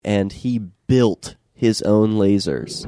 and he built his own lasers.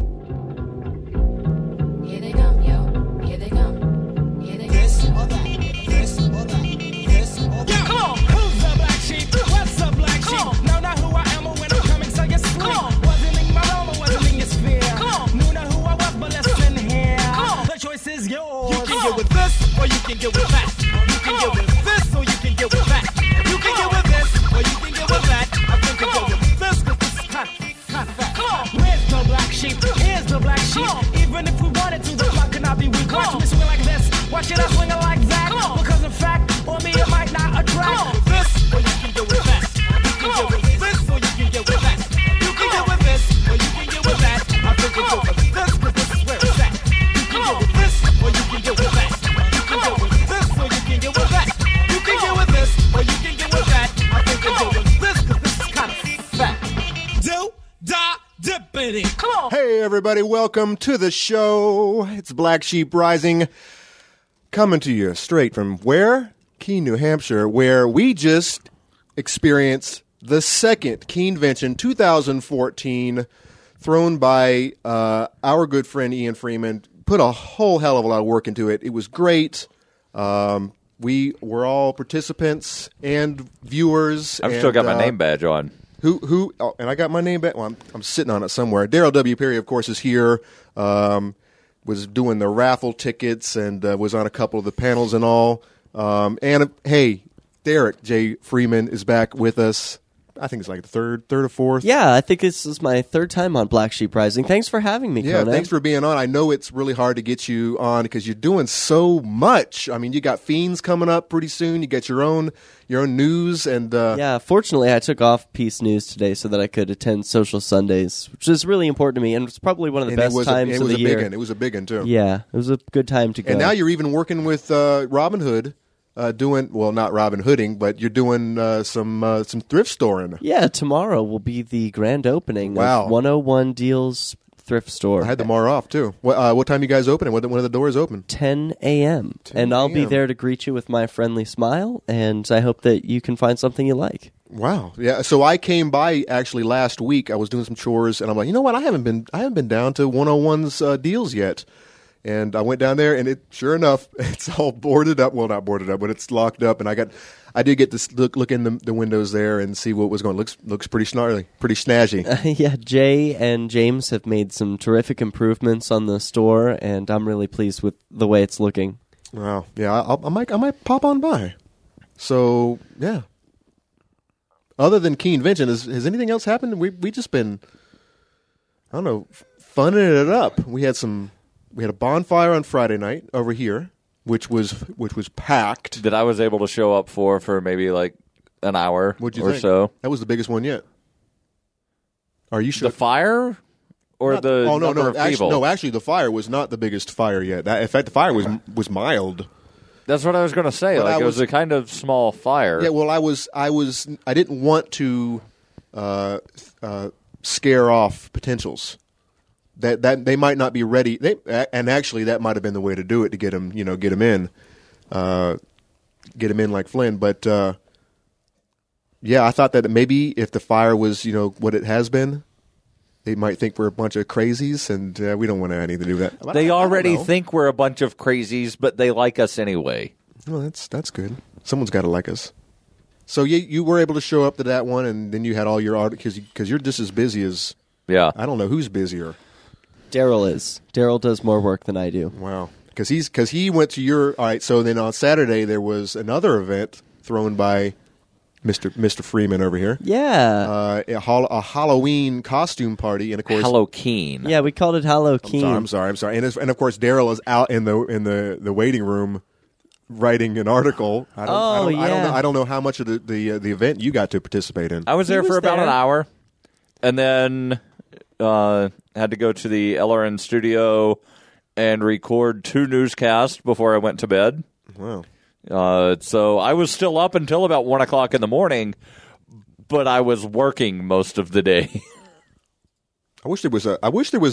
Here they come, yo. Here they come. Here they come. This or that. This or that. This or that. Yeah, come on. Who's the black sheep? What's the black sheep? Know not who I am or when I'm coming, so you sleep. Wasn't in my realm or wasn't in your sphere. Knew not who I was, but listen here. The choice is yours. You can get with this or you can get with that. You can get with this or you can get with that. You can get with this or you can get with that. I think you get with this because this is kind of fat. Come on. Where's the black sheep? Here's the black sheep. Even if we wanted to, the clock could not be weak. Watch me swing like this. Why should I swing it like that? Because in fact, on me it might not attract. This or you can get with that. You can get with this or you can get with that. You can get with this or you can get with that. I think you get with this because this is where it's at. You can get with this or you can get with that. You can get with this or you can get with that. You can get with this or you can get with that. I think you get with this because this is kind of fat. Do, da, dippity. Come on. Hey, everybody, welcome to the show. It's Black Sheep Rising, coming to you straight from where? Keene, New Hampshire, where we just experienced the second Keenvention 2014, thrown by our good friend Ian Freeman. Put a whole hell of a lot of work into it. It was great. We were all participants and viewers. I've still got my name badge on. Who? Oh, and I got my name back. Well, I'm sitting on it somewhere. Daryl W. Perry, of course, is here. Was doing the raffle tickets and was on a couple of the panels and all. And hey, Derek J. Freeman is back with us. I think it's like the third or fourth. Yeah, I think this is my third time on Black Sheep Rising. Thanks for having me, Yeah, Conan. thanks for being on. I know it's really hard to get you on because you're doing so much. I mean, you got Fiends coming up pretty soon. You got your own news and Yeah, fortunately, I took off Peace News today so that I could attend Social Sundays, which is really important to me, and it's probably one of the best times of the year. It was a big one too. Yeah, it was a good time to go. And now you're even working with Robin Hood, doing not Robin Hooding, but you're doing some thrift storing. Yeah, tomorrow will be the grand opening of 101 Deals Thrift Store. I had tomorrow off too. What time you guys opening? When are the doors open? 10 a.m. And I'll be there to greet you with my friendly smile, and I hope that you can find something you like. Wow. Yeah. So I came by actually last week. I was doing some chores, and I'm like, you know what? I haven't been down to 101's Deals yet. And I went down there, and sure enough, it's all boarded up. Well, not boarded up, but it's locked up. And I did get to look in the windows there and see what was going. Looks pretty snarly, pretty snazzy. Yeah, Jay and James have made some terrific improvements on the store, and I'm really pleased with the way it's looking. Wow. Yeah, I might pop on by. So yeah. Other than Keenvention, has anything else happened? We just been, I don't know, funning it up. We had a bonfire on Friday night over here, which was packed. That I was able to show up for maybe like an hour What'd you or think? so. That was the biggest one yet. Are you sure? The fire or the number of people? Actually, the fire was not the biggest fire yet. In fact, the fire was mild. That's what I was going to say. But it was a kind of small fire. Yeah, well, I didn't want to scare off potentials. That they might not be ready. And actually, that might have been the way to do it to get them in like Flynn. But yeah, I thought that maybe if the fire was what it has been, they might think we're a bunch of crazies, and we don't want to have anything to do with that. They already think we're a bunch of crazies, but they like us anyway. Well, that's good. Someone's got to like us. So you were able to show up to that one, and then you had all your art because you're just as busy as I don't know who's busier. Daryl is. Daryl does more work than I do. Wow. Because he went to your... All right, so then on Saturday there was another event thrown by Mr. Freeman over here. Yeah. A Halloween costume party, and of course... Halloween. Yeah, we called it Halloween. I'm sorry. And of course Daryl is out in the waiting room writing an article. I don't know how much of the event you got to participate in. I was there for about an hour, and then... had to go to the LRN studio and record 2 newscasts before I went to bed. Wow. So I was still up until about 1 o'clock in the morning, but I was working most of the day. I wish there was a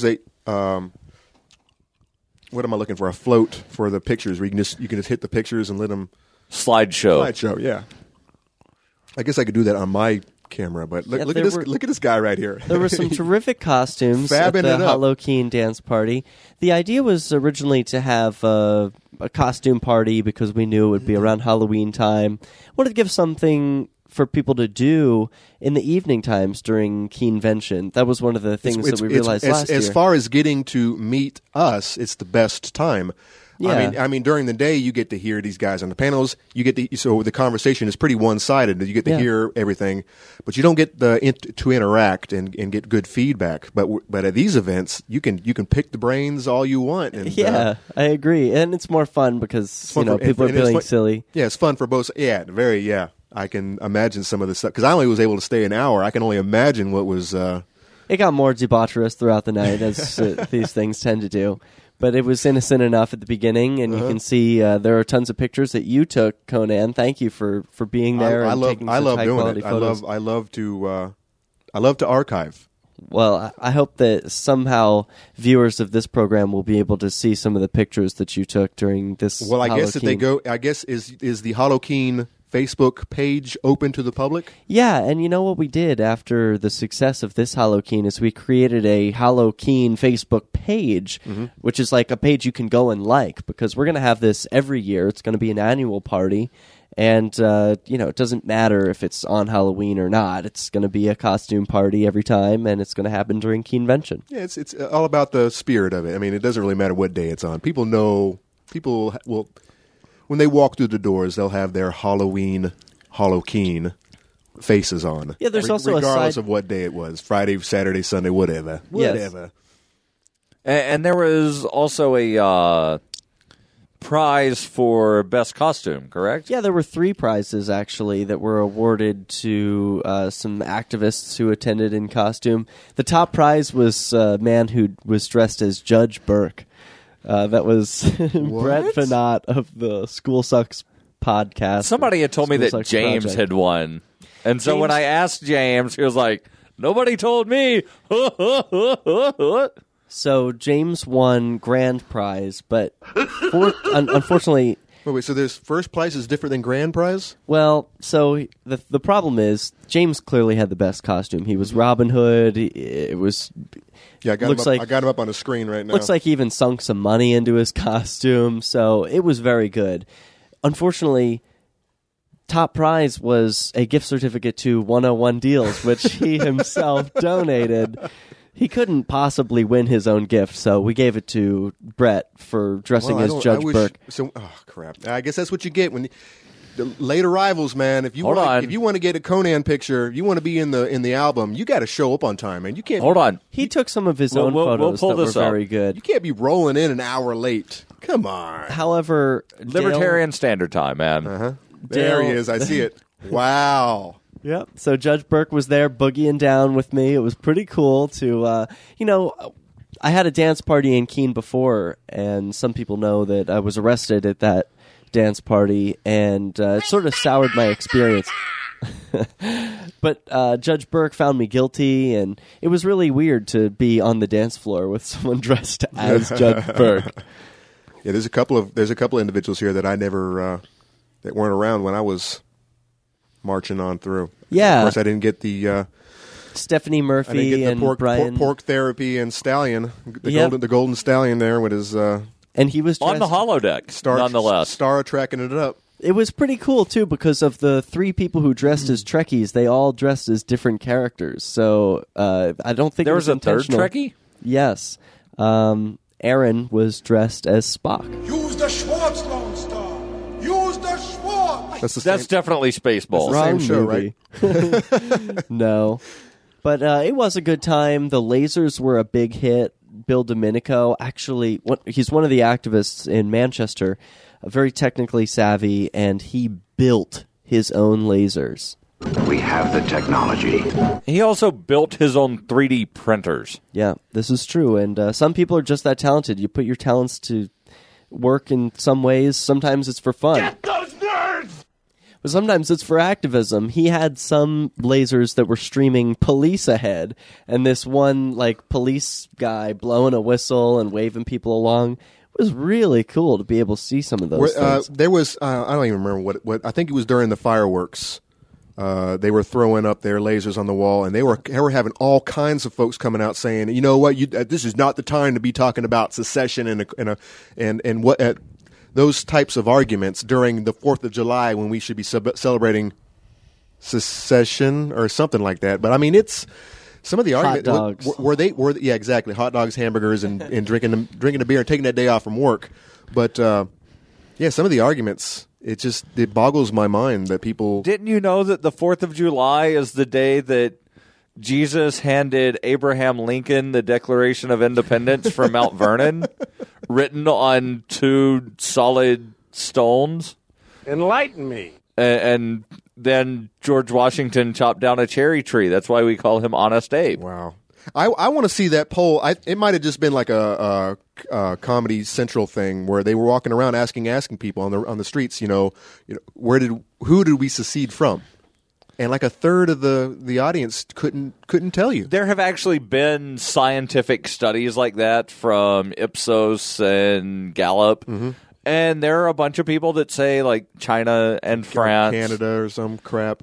what am I looking for? A float for the pictures where you can just hit the pictures and let them Slideshow. Yeah. I guess I could do that on my camera, but Yeah, look at this. Look at this guy right here. There were some terrific costumes at Fabbing the it up. Halloween dance party. The idea was originally to have a costume party because we knew it would be around Halloween time. Wanted to give something for people to do in the evening times during Keenvention. That was one of the things that we realized last year. As far as getting to meet us, it's the best time. Yeah. I mean, during the day you get to hear these guys on the panels. So the conversation is pretty one-sided. You get to hear everything, but you don't get to interact and get good feedback. But at these events, you can pick the brains all you want. And, I agree, and it's more fun because people are feeling silly. Yeah, it's fun for both. Yeah, I can imagine some of the stuff because I only was able to stay an hour. I can only imagine what was. It got more debaucherous throughout the night, as these things tend to do. But it was innocent enough at the beginning, and you can see there are tons of pictures that you took, Conan. Thank you for being there and taking such high-quality photos. I love to archive. Well, I hope that somehow viewers of this program will be able to see some of the pictures that you took during this. Well, I guess if they go, is the Halloween Facebook page open to the public? Yeah, and you know what we did after the success of this Halloween is we created a Halloween Facebook page, which is like a page you can go and like, because we're going to have this every year. It's going to be an annual party, and it doesn't matter if it's on Halloween or not. It's going to be a costume party every time, and it's going to happen during Keenvention. Yeah, it's all about the spirit of it. I mean, it doesn't really matter what day it's on. People will. When they walk through the doors, they'll have their Halloween faces on. Yeah, there's also regardless of what day it was, Friday, Saturday, Sunday, whatever. Yes. And there was also a prize for best costume, correct? Yeah, there were 3 prizes, actually, that were awarded to some activists who attended in costume. The top prize was a man who was dressed as Judge Burke. That was Brett Fanat of the School Sucks podcast. Somebody had told me that James Project. had won. And so when I asked James, he was like, nobody told me. So James won grand prize, but unfortunately... Wait, so there's first prize is different than grand prize? Well, so the problem is James clearly had the best costume. He was Robin Hood. It was... Yeah, I got him up on the screen right now. Looks like he even sunk some money into his costume, so it was very good. Unfortunately, top prize was a gift certificate to 101 Deals, which he himself donated. He couldn't possibly win his own gift, so we gave it to Brett for dressing as Judge Burke. Oh, crap. I guess that's what you get when... The late arrivals, man. If you want to get a Conan picture, you want to be in the album, you got to show up on time, man. You can't. Hold on. He took some of his own photos that were very good. You can't be rolling in an hour late. Come on. However, Libertarian Standard Time, man. There he is. I see it. Wow. Yep. So Judge Burke was there boogieing down with me. It was pretty cool to, I had a dance party in Keene before, and some people know that I was arrested at that dance party, and it sort of soured my experience. But Judge Burke found me guilty, and it was really weird to be on the dance floor with someone dressed as Judge Burke. Yeah, there's a couple of individuals here that I never that weren't around when I was marching on through. Yeah, of course I didn't get the Stephanie Murphy I didn't get and the Brian pork therapy and Stallion, the golden Stallion there with his. And he was on the holodeck, nonetheless. Star Trekking it up. It was pretty cool, too, because of the 3 people who dressed as Trekkies, they all dressed as different characters. So I don't think there was a third Trekkie? Yes. Aaron was dressed as Spock. Use the Schwartz, Lone Star. Use the Schwartz. That's definitely Spaceballs. Wrong show, movie. Right? No. But it was a good time. The lasers were a big hit. Bill Domenico, actually, he's one of the activists in Manchester, very technically savvy, and he built his own lasers. We have the technology. He also built his own 3D printers. Yeah, this is true, and some people are just that talented. You put your talents to work in some ways. Sometimes it's for fun. Get those nerds! But sometimes it's for activism. He had some lasers that were streaming police ahead, and this one police guy blowing a whistle and waving people along. It was really cool to be able to see some of those things. There was I don't even remember what I think it was during the fireworks. they were throwing up their lasers on the wall, and they were having all kinds of folks coming out saying, you know what, this is not the time to be talking about secession and what those types of arguments during the 4th of July when we should be celebrating secession or something like that. But I mean, it's some of the arguments were yeah, exactly, hot dogs, hamburgers, and drinking a beer and taking that day off from work. But yeah, some of the arguments. It boggles my mind that people... Didn't you know that the 4th of July is the day that Jesus handed Abraham Lincoln the Declaration of Independence from Mount Vernon, written on 2 solid stones? Enlighten me. And then George Washington chopped down a cherry tree. That's why we call him Honest Abe. Wow. I want to see that poll. It might have just been like a Comedy Central thing where they were walking around asking people on the streets, you know, who did we secede from? And like a third of the audience couldn't tell you. There have actually been scientific studies like that from Ipsos and Gallup. Mm-hmm. And there are a bunch of people that say like China and France, Canada or some crap.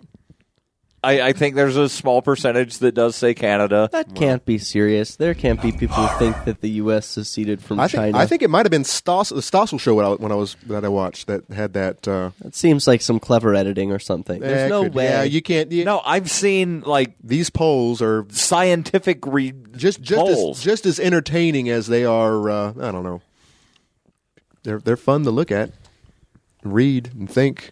I think there's a small percentage that does say Canada. That can't be serious. There can't be people who think that the U.S. seceded from China. I think it might have been the Stossel show that I watched that had that. It seems like some clever editing or something. There's no way. Yeah, you can't. No, I've seen like these polls are scientific polls. Just as entertaining as they are. I don't know. They're fun to look at, read, and think.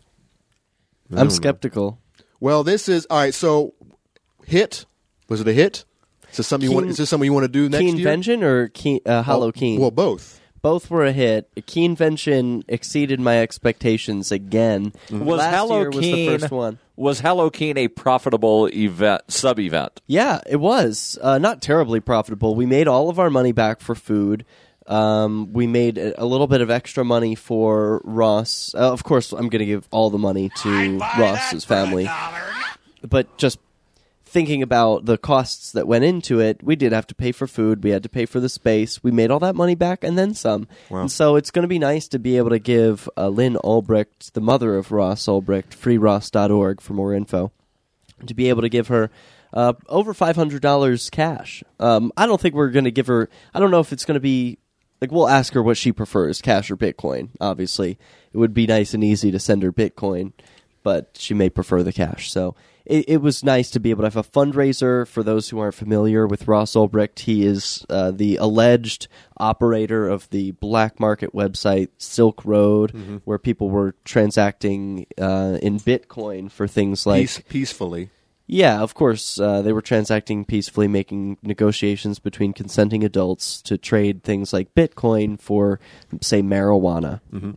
I'm skeptical. Well, this is all right. So, hit, was it a hit? Is this something you want to do next year? Keenvention or Hollow Keen? Well, both. Both were a hit. Keenvention exceeded my expectations again. Mm-hmm. Last year was the first one. Was Halloween a profitable sub-event? Yeah, it was. Not terribly profitable. We made all of our money back for food. We made a little bit of extra money for Ross. Of course, I'm going to give all the money to Ross's family. But just thinking about the costs that went into it, we did have to pay for food. We had to pay for the space. We made all that money back and then some. Wow. And so it's going to be nice to be able to give Lynn Ulbricht, the mother of Ross Ulbricht, freeross.org for more info, to be able to give her over $500 cash. I don't think we're going to give her... I don't know if it's going to be... Like, we'll ask her what she prefers, cash or Bitcoin, obviously. It would be nice and easy to send her Bitcoin, but she may prefer the cash. So it was nice to be able to have a fundraiser. For those who aren't familiar with Ross Ulbricht, he is the alleged operator of the black market website Silk Road, mm-hmm. where people were transacting in Bitcoin for things like... Peacefully. Yeah, of course. They were transacting peacefully, making negotiations between consenting adults to trade things like Bitcoin for, say, marijuana. Mm-hmm.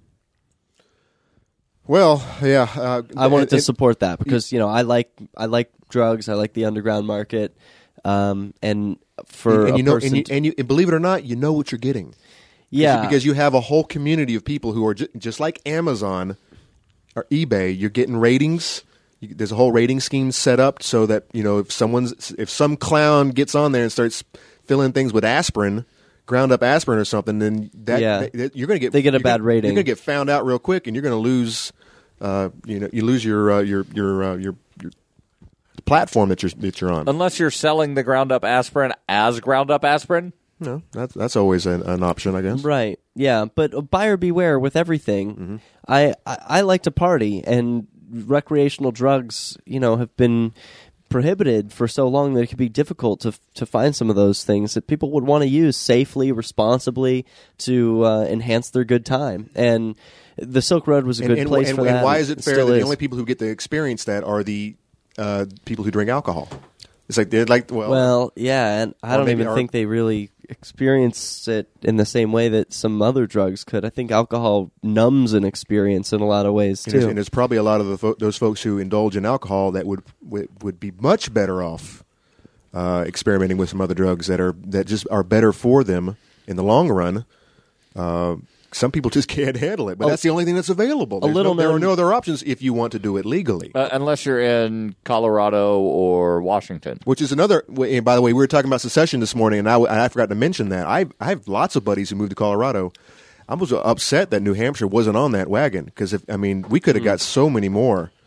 Well, yeah. I wanted to support that because I like drugs. I like the underground market, and for and you believe it or not, you know what you're getting. Yeah, because you have a whole community of people who are just like Amazon or eBay. You're getting ratings. There's a whole rating scheme set up so that if some clown gets on there and starts filling things with aspirin, ground up aspirin or something, then you're going to get a bad rating. You're going to get found out real quick, and you're going to lose. You lose your platform that you're on. Unless you're selling the ground up aspirin as ground up aspirin. No, that's always an option, I guess. Right. Yeah, but buyer beware with everything. Mm-hmm. I like to party and. Recreational drugs, have been prohibited for so long that it can be difficult to find some of those things that people would want to use safely, responsibly to enhance their good time. And the Silk Road was a good place for that. And why is it fair that the only people who get to experience that are the people who drink alcohol? It's like they're like yeah, and I don't even think they really experience it in the same way that some other drugs could. I think alcohol numbs an experience in a lot of ways too. And there's probably a lot of those folks who indulge in alcohol that would be much better off experimenting with some other drugs that just are better for them in the long run. Some people just can't handle it, but that's the only thing that's available. There are no other options if you want to do it legally. Unless you're in Colorado or Washington. Which is another... And by the way, we were talking about secession this morning, and I forgot to mention that. I have lots of buddies who moved to Colorado. I was upset that New Hampshire wasn't on that wagon, because, we could have got so many more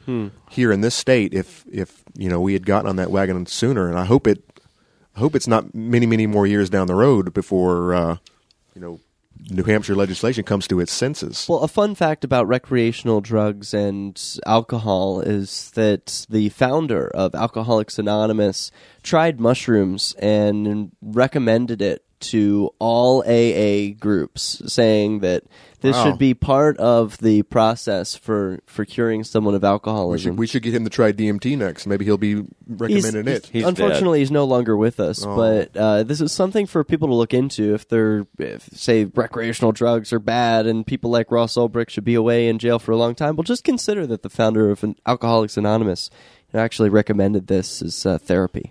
here in this state if we had gotten on that wagon sooner. And I hope it's not many more years down the road before New Hampshire legislation comes to its senses. Well, a fun fact about recreational drugs and alcohol is that the founder of Alcoholics Anonymous tried mushrooms and recommended it to all AA groups, saying that this Wow. should be part of the process for curing someone of alcoholism. We should get him to try DMT next. Maybe he'll be recommending it. He's Unfortunately, he's no longer with us, but this is something for people to look into if say recreational drugs are bad and people like Ross Ulbricht should be away in jail for a long time. Well, just consider that the founder of Alcoholics Anonymous actually recommended this as therapy.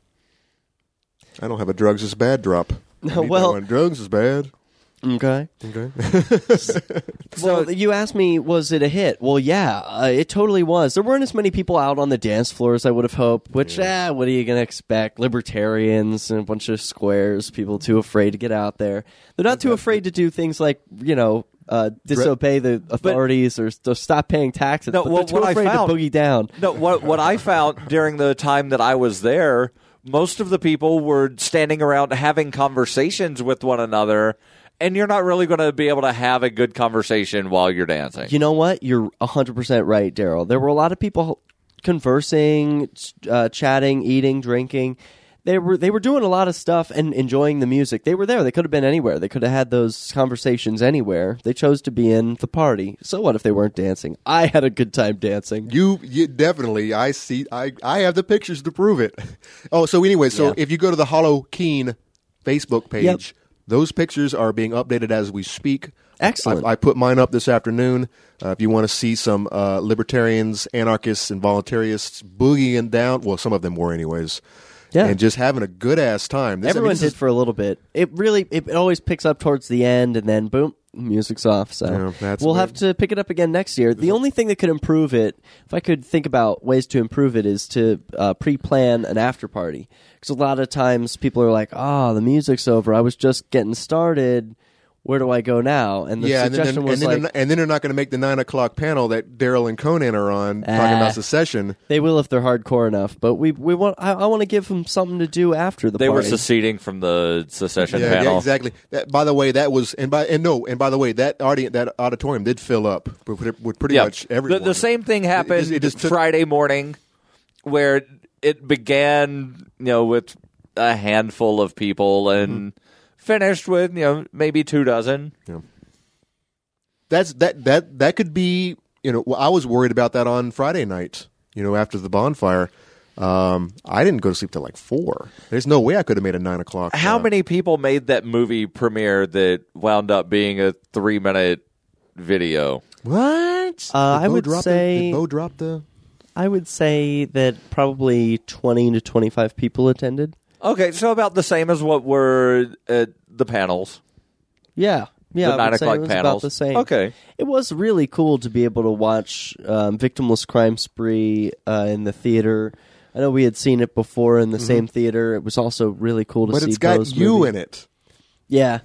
I don't have a drugs is bad drop. I need that one. Drugs is bad. Okay. Okay. Well, you asked me, was it a hit? Well, yeah, it totally was. There weren't as many people out on the dance floor as I would have hoped, which, what are you going to expect? Libertarians and a bunch of squares, people too afraid to get out there. They're not too afraid to do things like, disobey the authorities or stop paying taxes. No, but well, they're too what I afraid found- to boogie down. No, what I found during the time that I was there, most of the people were standing around having conversations with one another, and you're not really going to be able to have a good conversation while you're dancing. You know what? You're 100% right, Daryl. There were a lot of people conversing, chatting, eating, drinking. They were doing a lot of stuff and enjoying the music. They were there. They could have been anywhere. They could have had those conversations anywhere. They chose to be in the party. So what if they weren't dancing? I had a good time dancing. You definitely. I see. I have the pictures to prove it. Oh, so anyway, Yeah. if you go to the Hollow Keen Facebook page, Yep. those pictures are being updated as we speak. Excellent. I put mine up this afternoon. If you want to see some libertarians, anarchists, and voluntarists boogieing down, well, some of them were anyways. Yeah. And just having a good ass time. Everyone did for a little bit. It always picks up towards the end, and then boom, music's off. So Yeah, that's we'll weird. have to pick it up again next year. The only thing that could improve it, if I could think about ways to improve it, is to pre-plan an after party. Because a lot of times people are like, "Oh, the music's over. I was just getting started. Where do I go now?" And the suggestion was like, and then they're not going to make the 9 o'clock panel that Daryl and Conan are on talking about secession. they will if they're hardcore enough. But we want. I want to give them something to do after the They were party. seceding from the secession Yeah, panel. exactly. By the way, that was by the way, that auditorium did fill up with pretty much everyone. The same thing happened It just took- Friday morning, where it began, with a handful of people and finished with, maybe 24. That could be. I was worried about that on Friday night. After the bonfire. I didn't go to sleep till like 4. There's no way I could have made a 9 o'clock. How many people made that movie premiere that wound up being a 3-minute video? What? I would say- Did Bo drop the? I would say that probably 20 to 25 people attended. Okay, so about the same as what were at the panels. Yeah, The I would 9 say o'clock it was panels. about the same. Okay. It was really cool to be able to watch Victimless Crime Spree in the theater. I know we had seen it before in the same theater. It was also really cool to But see it's got Bo's you movie. in it. Yeah,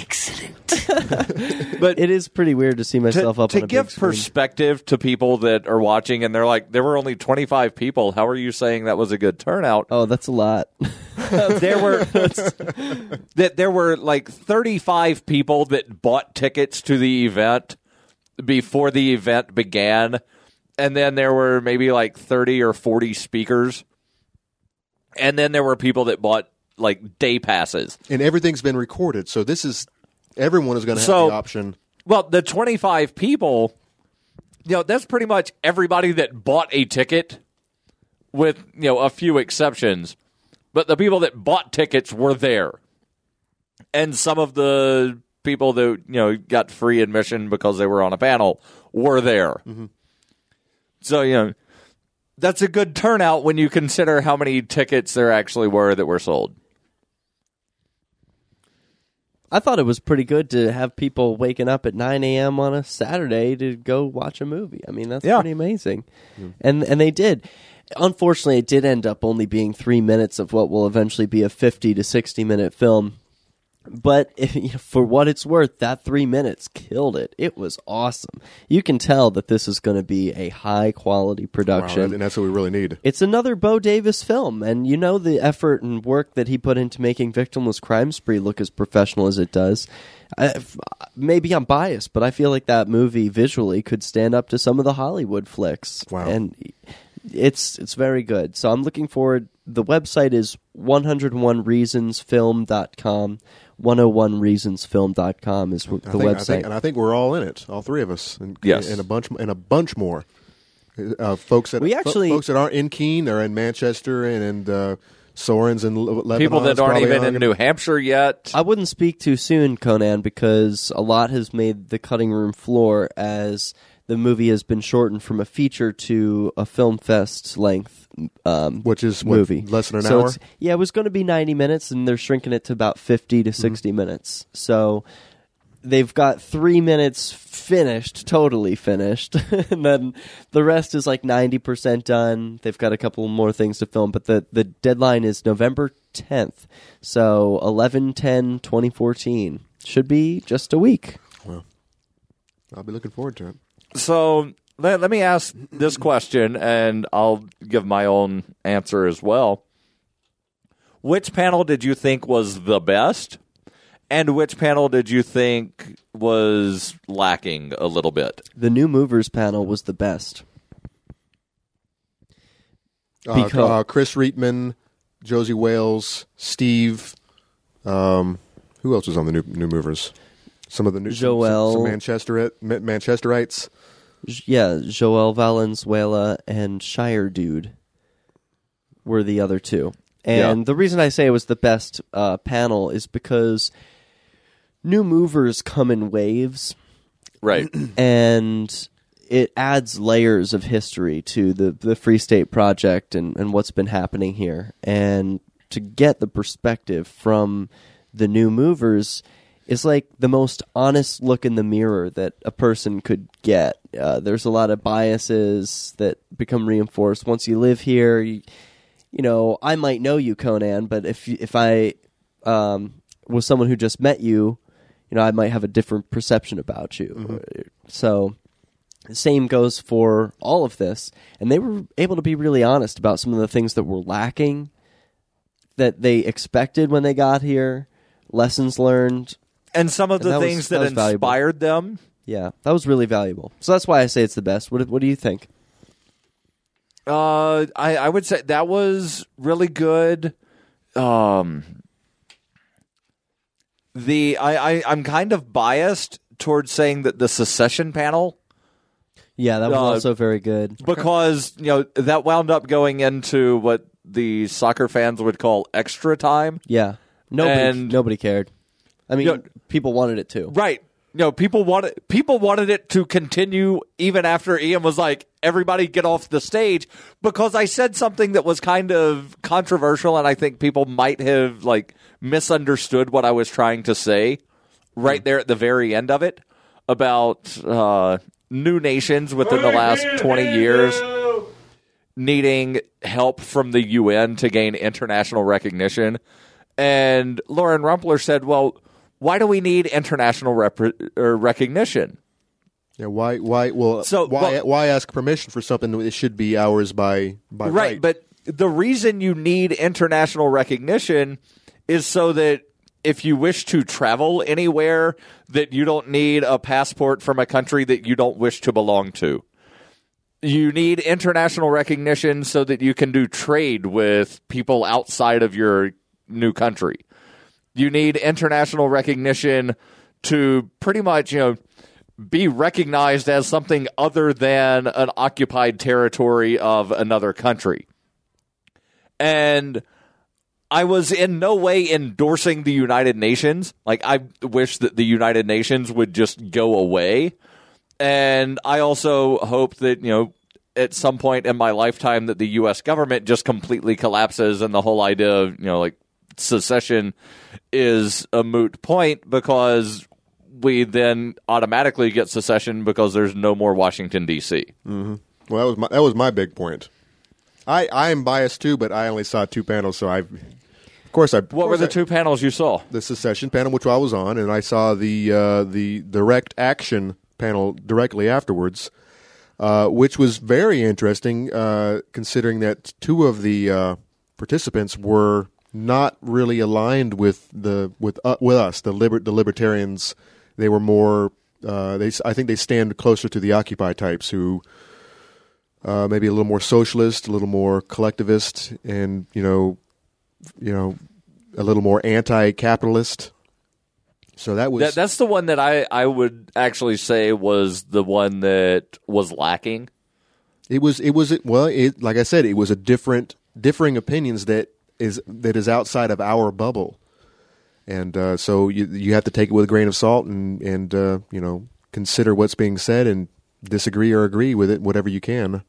But it is pretty weird to see myself up to on a give big screen. perspective to people that are watching and they're like, there were only 25 people. How are you saying that was a good turnout? Oh, that's a lot. There were like 35 people that bought tickets to the event before the event began, and then there were maybe like 30 or 40 speakers, and then there were people that bought like day passes. And everything's been recorded, so everyone is going to have the option. Well, the 25 people, that's pretty much everybody that bought a ticket, with a few exceptions. But the people that bought tickets were there, and some of the people that got free admission because they were on a panel were there. Mm-hmm. So that's a good turnout when you consider how many tickets there actually were that were sold. I thought it was pretty good to have people waking up at 9 a.m. on a Saturday to go watch a movie. I mean, that's pretty amazing. And they did. Unfortunately, it did end up only being 3 minutes of what will eventually be a 50 to 60-minute film. But for what it's worth, that 3 minutes killed it. It was awesome. You can tell that this is going to be a high-quality production. Wow, and that's what we really need. It's another Bo Davis film, and you know the effort and work that he put into making Victimless Crime Spree look as professional as it does. Maybe I'm biased, but I feel like that movie visually could stand up to some of the Hollywood flicks. Wow. And it's very good. So I'm looking forward. The website is 101reasonsfilm.com. 101reasonsfilm.com is the website. And I think we're all in it, all three of us, and Yes. a bunch more. Folks that folks that aren't in Keene, they're in Manchester and Sorens and Lebanon. People that aren't even in New Hampshire yet. I wouldn't speak too soon, Conan, because a lot has made the cutting room floor as the movie has been shortened from a feature to a film fest length which is movie. Less than an hour? It was going to be 90 minutes, and they're shrinking it to about 50 to 60 minutes. So they've got 3 minutes finished, totally finished, and then the rest is like 90% done. They've got a couple more things to film, but the deadline is November 10th. So 11/10/2014. Should be just a week. Well, I'll be looking forward to it. So let me ask this question, and I'll give my own answer as well. Which panel did you think was the best, and which panel did you think was lacking a little bit? The New Movers panel was the best. Chris Reitman, Josie Wales, Steve. Who else was on the New Movers? Some of the new Joel. some Manchesterites. Yeah, Joel Valenzuela and Shire Dude were the other two. And the reason I say it was the best panel is because New Movers come in waves. Right. And it adds layers of history to the Free State Project and what's been happening here. And to get the perspective from the New Movers is like the most honest look in the mirror that a person could get. There's a lot of biases that become reinforced once you live here. You know, I might know you, Conan, but if I was someone who just met you, you know, I might have a different perception about you. Mm-hmm. So the same goes for all of this. And they were able to be really honest about some of the things that were lacking, that they expected when they got here, lessons learned. And some of the things that inspired them. Yeah, that was really valuable. So that's why I say it's the best. What do you think? I would say that was really good. I'm kind of biased towards saying that the secession panel. Yeah, that was also very good. Because, that wound up going into what the soccer fans would call extra time. Yeah. Nobody cared. I mean, people wanted it too. Right. People wanted it to continue even after Ian was like, everybody get off the stage, because I said something that was kind of controversial, and I think people might have misunderstood what I was trying to say right there at the very end of it about new nations within the last 20 years needing help from the UN to gain international recognition. And Lauren Rumpler said, well, why do we need international recognition? Yeah, why? Well, why ask permission for something that should be ours by right? But the reason you need international recognition is so that if you wish to travel anywhere, that you don't need a passport from a country that you don't wish to belong to. You need international recognition so that you can do trade with people outside of your new country. You need international recognition to pretty much, be recognized as something other than an occupied territory of another country. And I was in no way endorsing the United Nations. I wish that the United Nations would just go away. And I also hope that, at some point in my lifetime that the U.S. government just completely collapses and the whole idea of, secession is a moot point, because we then automatically get secession because there's no more Washington, D.C. Mm-hmm. Well, that was my big point. I am biased too, but I only saw two panels, so Of course, What were the two panels you saw? The secession panel, which I was on, and I saw the direct action panel directly afterwards, which was very interesting, considering that two of the participants were not really aligned with us, the libertarians. They were more. I think they stand closer to the Occupy types, who maybe a little more socialist, a little more collectivist, and a little more anti-capitalist. So that's the one that I would actually say was the one that was lacking. It was like I said, it was a differing opinions that is outside of our bubble, and so you have to take it with a grain of salt and consider what's being said and disagree or agree with it, whatever you can.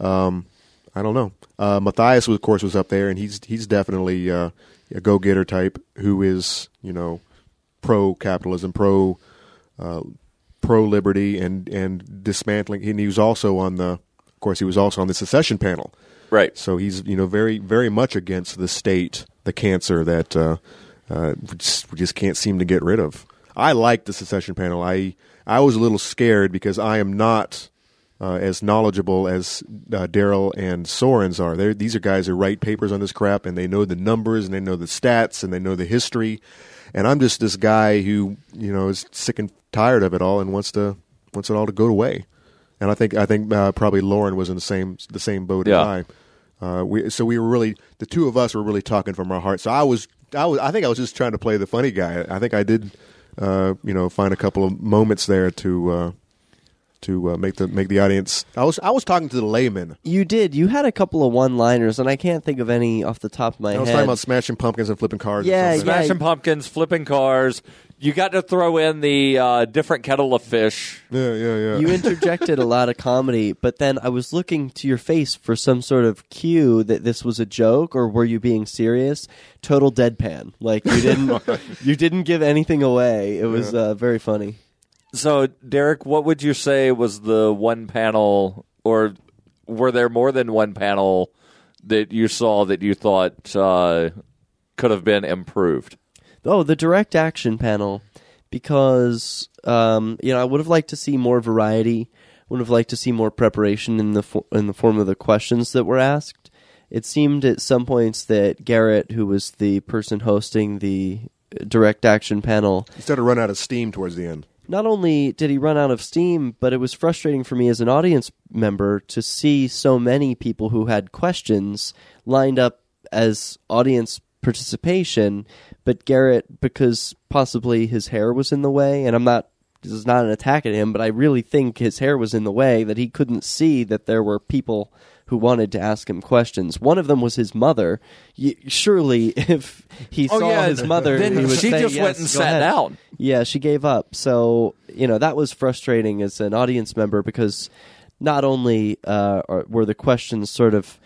I don't know. Matthias, of course, was up there, and he's definitely a go-getter type who is pro-capitalism, pro-liberty, and dismantling. And he was also on the secession panel, right? So he's very very much against the state, the cancer that we just can't seem to get rid of. I liked the secession panel. I was a little scared because I am not as knowledgeable as Daryl and Sorens are. These are guys who write papers on this crap, and they know the numbers, and they know the stats, and they know the history. And I'm just this guy who is sick and tired of it all and wants it all to go away. And I think probably Lauren was in the same boat as I. We were really, the two of us were really talking from our hearts. So I think I was just trying to play the funny guy. I think I did find a couple of moments there to make the audience. I was talking to the layman. You did. You had a couple of one-liners, and I can't think of any off the top of my head. I was talking about smashing pumpkins and flipping cars. Yeah, smashing pumpkins, flipping cars. You got to throw in the different kettle of fish. Yeah. You interjected a lot of comedy, but then I was looking to your face for some sort of cue that this was a joke, or were you being serious? Total deadpan. Like you didn't give anything away. It was very funny. So, Derek, what would you say was the one panel, or were there more than one panel that you saw that you thought could have been improved? Oh, the direct action panel, because I would have liked to see more variety. Would have liked to see more preparation in the form of the questions that were asked. It seemed at some points that Garrett, who was the person hosting the direct action panel, he started to run out of steam towards the end. Not only did he run out of steam, but it was frustrating for me as an audience member to see so many people who had questions lined up as audience participation, but Garrett, because possibly his hair was in the way, and this is not an attack at him, but I really think his hair was in the way, that he couldn't see that there were people who wanted to ask him questions. One of them was his mother. Surely, if he saw his mother, then he would she say, just went and sat down. Yeah, she gave up. So, that was frustrating as an audience member, because not only were the questions sort of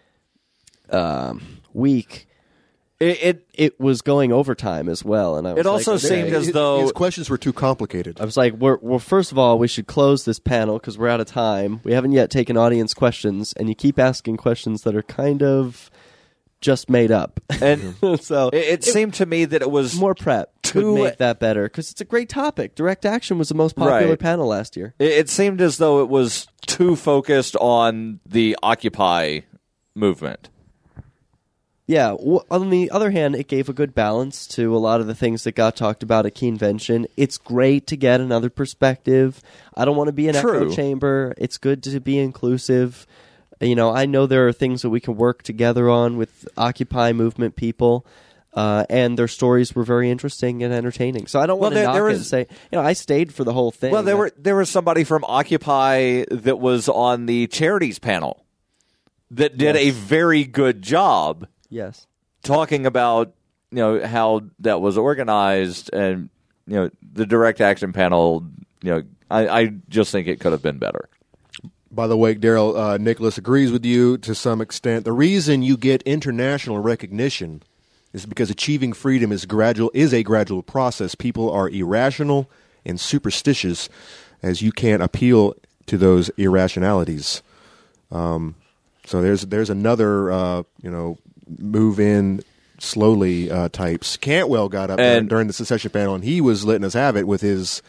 weak, it was going overtime as well, and I was it also seemed as though his questions were too complicated. I was like, well, first of all, we should close this panel because we're out of time. We haven't yet taken audience questions, and you keep asking questions that are kind of just made up. And so it seemed to me that it was more prep to make that better, because it's a great topic. Direct action was the most popular panel last year. It seemed as though it was too focused on the Occupy movement. Yeah, on the other hand, it gave a good balance to a lot of the things that got talked about at Keenvention. It's great to get another perspective. I don't want to be an echo chamber. It's good to be inclusive. I know there are things that we can work together on with Occupy movement people, and their stories were very interesting and entertaining. So I don't want to knock it and say, I stayed for the whole thing. Well, there was somebody from Occupy that was on the charities panel that did a very good job. Yes, talking about how that was organized, and the direct action panel. I just think it could have been better. By the way, Daryl, Nicholas agrees with you to some extent. The reason you get international recognition is because achieving freedom is a gradual process. People are irrational and superstitious, as you can't appeal to those irrationalities. So there's another move in slowly types. Cantwell got up there And- during the secession panel, and he was letting us have it with his,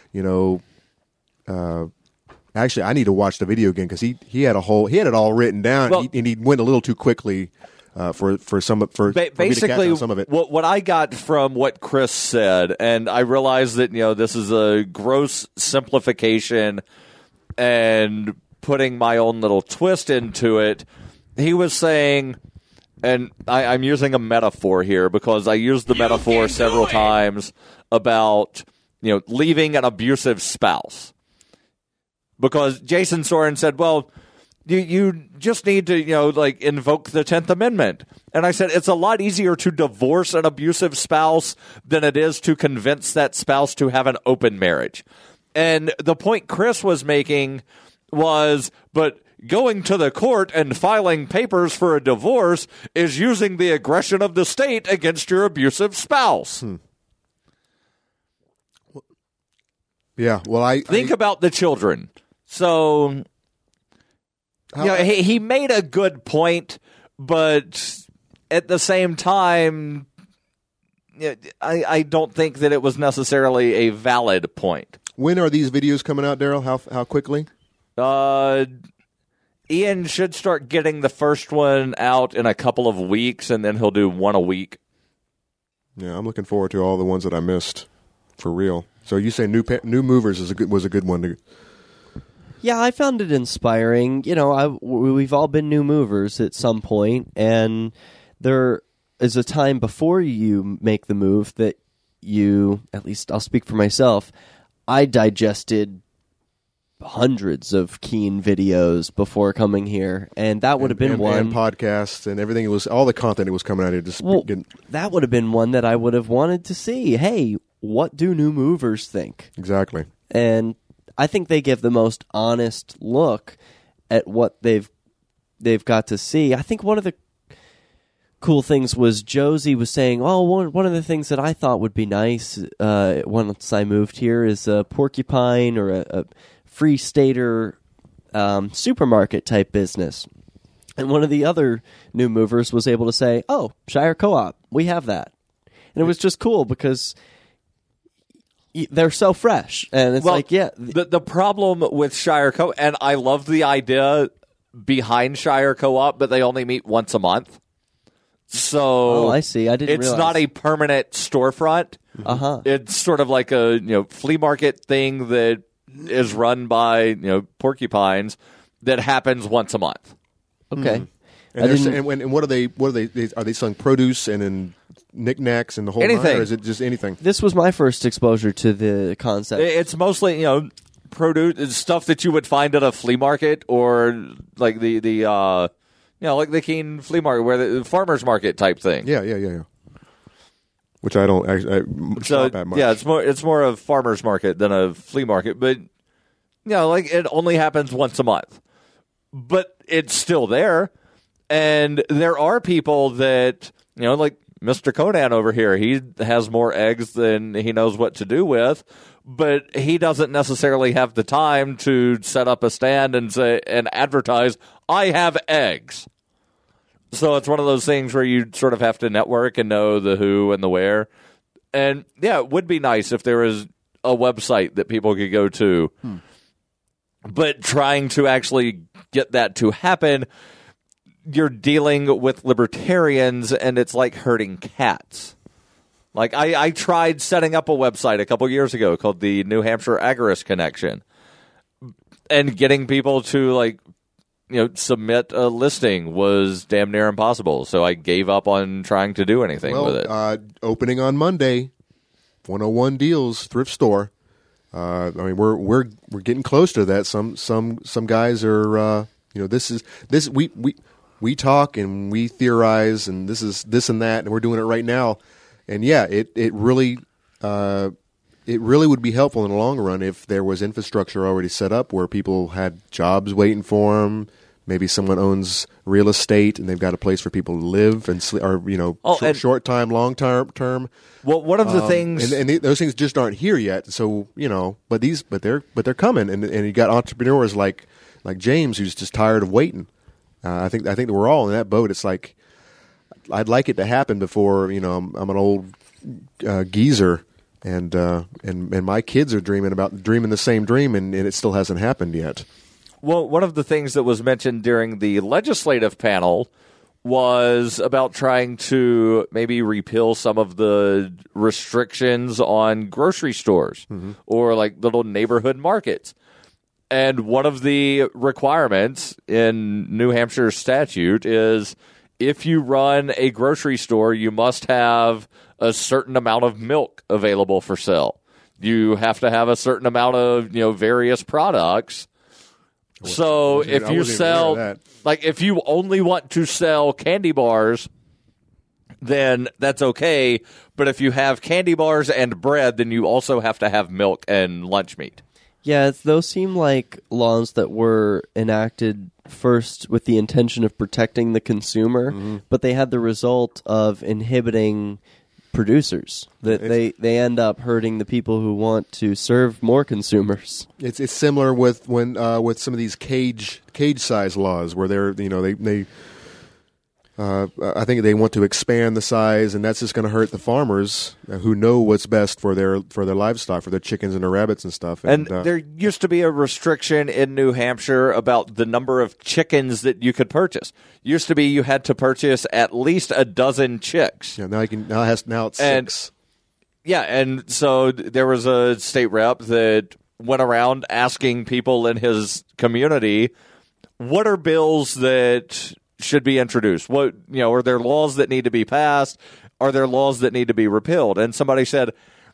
actually, I need to watch the video again because he had it all written down, Well- and he went a little too quickly for me to catch Basically, on some of it. what I got from what Chris said, and I realize that this is a gross simplification and putting my own little twist into it. He was saying, and I'm using a metaphor here because I used the metaphor several times about leaving an abusive spouse. Because Jason Soren said, well, you just need to, invoke the 10th Amendment. And I said, it's a lot easier to divorce an abusive spouse than it is to convince that spouse to have an open marriage. And the point Chris was making was, but going to the court and filing papers for a divorce is using the aggression of the state against your abusive spouse. Yeah, well, I Think about the children. So, he made a good point, but at the same time, I don't think that it was necessarily a valid point. When are these videos coming out, Daryl? How quickly? Ian should start getting the first one out in a couple of weeks, and then he'll do one a week. Yeah, I'm looking forward to all the ones that I missed, for real. So you say New Movers was a good one to. Yeah, I found it inspiring. We've all been new movers at some point, and there is a time before you make the move that you, at least I'll speak for myself, I digested hundreds of Keen videos before coming here, and that would have been one. And podcasts and everything. It was all the content that was coming out here. That would have been one that I would have wanted to see. Hey, what do new movers think? Exactly. And I think they give the most honest look at what they've got to see. I think one of the cool things was Josie was saying, one of the things that I thought would be nice once I moved here is a Porcupine or a Free Stater supermarket type business. And one of the other new movers was able to say, Shire Co-op, we have that. And it was just cool because they're so fresh, and it's the problem with Shire Co-op, and I love the idea behind Shire Co-op, but they only meet once a month. So I see. I didn't realize. It's not a permanent storefront. It's sort of like a flea market thing that is run by porcupines that happens once a month. Okay. And what are they? Are they selling produce and then knickknacks and the whole anything, nine, or is it just anything? This was my first exposure to the concept. It's mostly produce stuff that you would find at a flea market or like the like the Keene flea market, where the farmers market type thing. Yeah. Which I don't actually shop at much. Yeah, it's more of farmers market than a flea market, but it only happens once a month, but it's still there, and there are people that like Mr. Conan over here. He has more eggs than he knows what to do with, but he doesn't necessarily have the time to set up a stand and say and advertise, "I have eggs." So it's one of those things where you sort of have to network and know the who and the where. And yeah, it would be nice if there was a website that people could go to. But trying to actually get that to happen, you're dealing with libertarians, and it's like herding cats. Like I tried setting up a website a couple years ago called the New Hampshire Agorist Connection, and getting people to submit a listing was damn near impossible. So I gave up on trying to do anything with it. Opening on Monday, 101 Deals thrift store. We're getting close to that. Some guys are we talk and we theorize, and this is this and that, and we're doing it right now. And yeah, it really would be helpful in the long run if there was infrastructure already set up where people had jobs waiting for them. Maybe someone owns real estate and they've got a place for people to live and short time, long term. Well, one of the things, and those things just aren't here yet. So but they're coming, and you got entrepreneurs like James who's just tired of waiting. I think that we're all in that boat. It's like I'd like it to happen before I'm an old geezer, and my kids are dreaming the same dream, and it still hasn't happened yet. Well, one of the things that was mentioned during the legislative panel was about trying to maybe repeal some of the restrictions on grocery stores or like little neighborhood markets. And one of the requirements in New Hampshire statute is if you run a grocery store, you must have a certain amount of milk available for sale. You have to have a certain amount of, various products. So if you sell, like if you only want to sell candy bars, then that's okay. But if you have candy bars and bread, then you also have to have milk and lunch meat. Yeah, those seem like laws that were enacted first with the intention of protecting the consumer, but they had the result of inhibiting producers. That they end up hurting the people who want to serve more consumers. It's similar with with some of these cage size laws where they I think they want to expand the size, and that's just going to hurt the farmers who know what's best for their livestock, for their chickens and their rabbits and stuff. And there used to be a restriction in New Hampshire about the number of chickens that you could purchase. Used to be you had to purchase at least a dozen chicks. Yeah, now it's 6. Yeah, and so there was a state rep that went around asking people in his community, what are bills that should be introduced? What, are there laws that need to be passed? Are there laws that need to be repealed? And somebody said,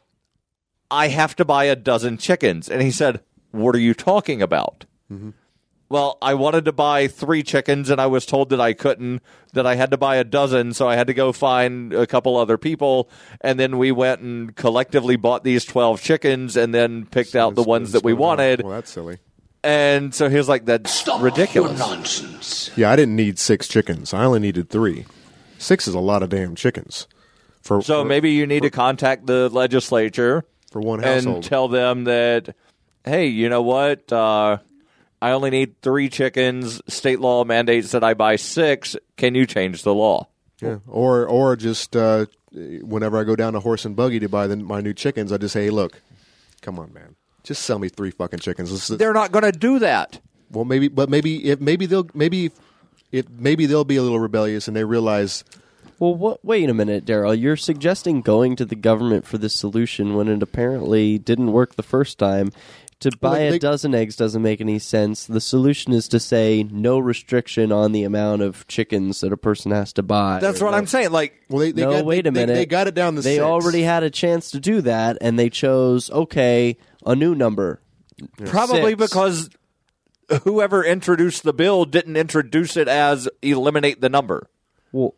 I have to buy a dozen chickens. And he said, what are you talking about? Well, I wanted to buy 3 chickens, and I was told that I couldn't, that I had to buy a dozen, so I had to go find a couple other people, and then we went and collectively bought these 12 chickens and then picked out the ones that we wanted. Well, that's silly. And so he was like, that's ridiculous. Nonsense. Yeah, I didn't need 6 chickens. I only needed 3. 6 is a lot of damn chickens. So maybe you need to contact the legislature for one household and tell them that, hey, you know what? I only need 3 chickens. State law mandates that I buy 6. Can you change the law? Yeah, or just whenever I go down to Horse and Buggy to buy my new chickens, I just say, hey, look, come on, man. Just sell me 3 fucking chickens. They're not going to do that. Well, maybe they'll be a little rebellious and they realize. Well, wait a minute, Daryl. You're suggesting going to the government for this solution when it apparently didn't work the first time. To buy a dozen eggs doesn't make any sense. The solution is to say no restriction on the amount of chickens that a person has to buy. That's what I'm saying. Like, well, wait a minute. They got it down to 6. They already had a chance to do that, and they chose a new number. Probably 6. because whoever introduced the bill didn't introduce it as eliminate the number. Well,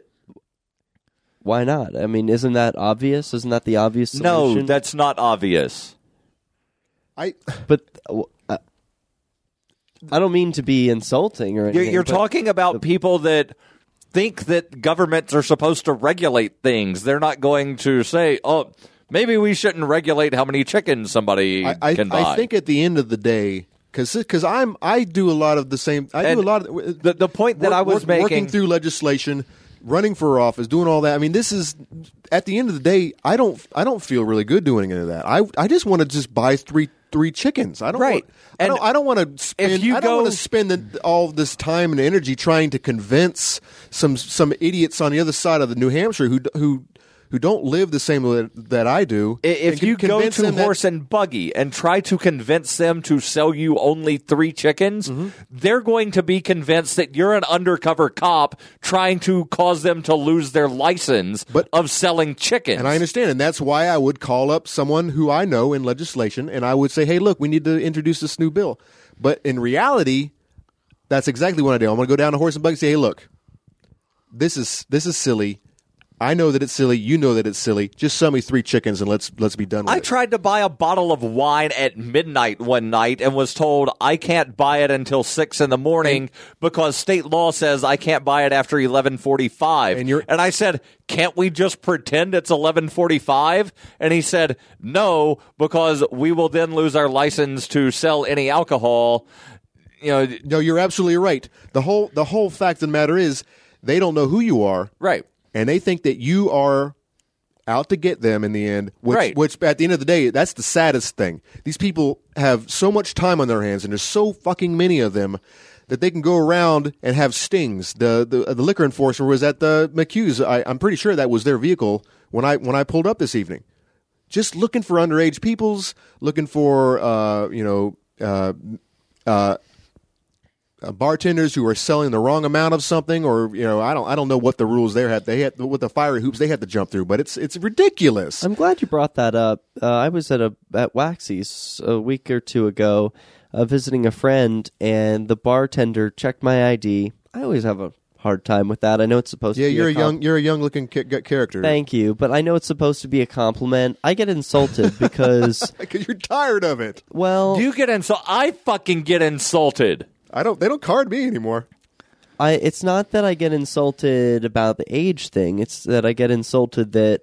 why not? I mean, isn't that obvious? Isn't that the obvious solution? No, that's not obvious. But I don't mean to be insulting or anything. You're talking about people that think that governments are supposed to regulate things. They're not going to say, oh, maybe we shouldn't regulate how many chickens somebody can buy. I think at the end of the day, because I do a lot of the same. I do a lot of the point that I was making, working through legislation, running for office, doing all that. I mean, this is at the end of the day. I don't feel really good doing any of that. I just want to just buy three chickens. I don't right. Want, I don't want to spend. I don't want to spend all this time and energy trying to convince some idiots on the other side of the New Hampshire who don't live the same way that I do. If you go to Horse and Buggy and try to convince them to sell you only 3 chickens, they're going to be convinced that you're an undercover cop trying to cause them to lose their license of selling chickens. And I understand, and that's why I would call up someone who I know in legislation, and I would say, hey, look, we need to introduce this new bill. But in reality, that's exactly what I do. I'm going to go down to Horse and Buggy and say, hey, look, this is silly. I know that it's silly. You know that it's silly. Just sell me 3 chickens and let's be done with it. I tried to buy a bottle of wine at midnight one night and was told I can't buy it until 6 in the morning because state law says I can't buy it after 11:45. And I said, can't we just pretend it's 11:45? And he said, no, because we will then lose our license to sell any alcohol. No, you're absolutely right. The whole fact of the matter is, They don't know who you are, Right. and they think that you are out to get them in the end. Which, Right. which at the end of the day, that's the saddest thing. These people have so much time on their hands, and there's so fucking many of them that they can go around and have stings. The liquor enforcer was at the McHugh's. I'm pretty sure that was their vehicle when I pulled up this evening. Just looking for underage peoples, looking for bartenders who are selling the wrong amount of something, or I don't know what the rules they had what the fiery hoops they had to jump through, but it's ridiculous. I'm glad you brought that up. I was at Waxy's a week or two ago, visiting a friend, and the bartender checked my ID. I always have a hard time with that. I know it's supposed to be you're a young looking character. Thank you, but I know it's supposed to be a compliment. I get insulted because because you're tired of it. well, You get insulted. I fucking get insulted. They don't card me anymore. it's not that I get insulted about the age thing. It's that I get insulted that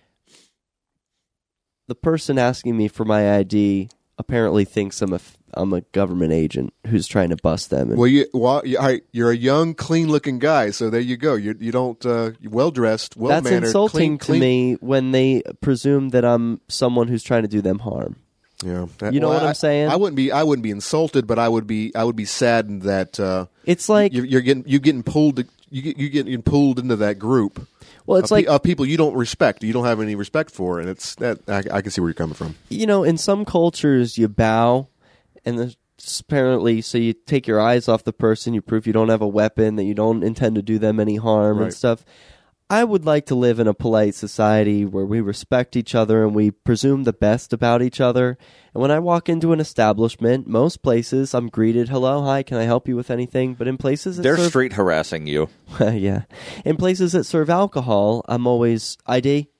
the person asking me for my ID apparently thinks I'm a government agent who's trying to bust them. And You're a young, clean-looking guy, so there you go. You don't you're well-dressed, well-mannered. that's insulting clean. to me when they presume that I'm someone who's trying to do them harm. Yeah, You know what I'm saying? I wouldn't be insulted, but I would be saddened that It's like you're getting pulled. You getting pulled into that group. well, it's like of people you don't respect, you don't have any respect for, and it's that I can see where you're coming from. in some cultures you bow, and apparently, so you take your eyes off the person, you prove you don't have a weapon, that you don't intend to do them any harm Right. and stuff. I would like to live in a polite society where we respect each other and we presume the best about each other. And when I walk into an establishment, most places I'm greeted, hello, hi, can I help you with anything? But in places that They're serve street harassing you. yeah. In places that serve alcohol, I'm always ID.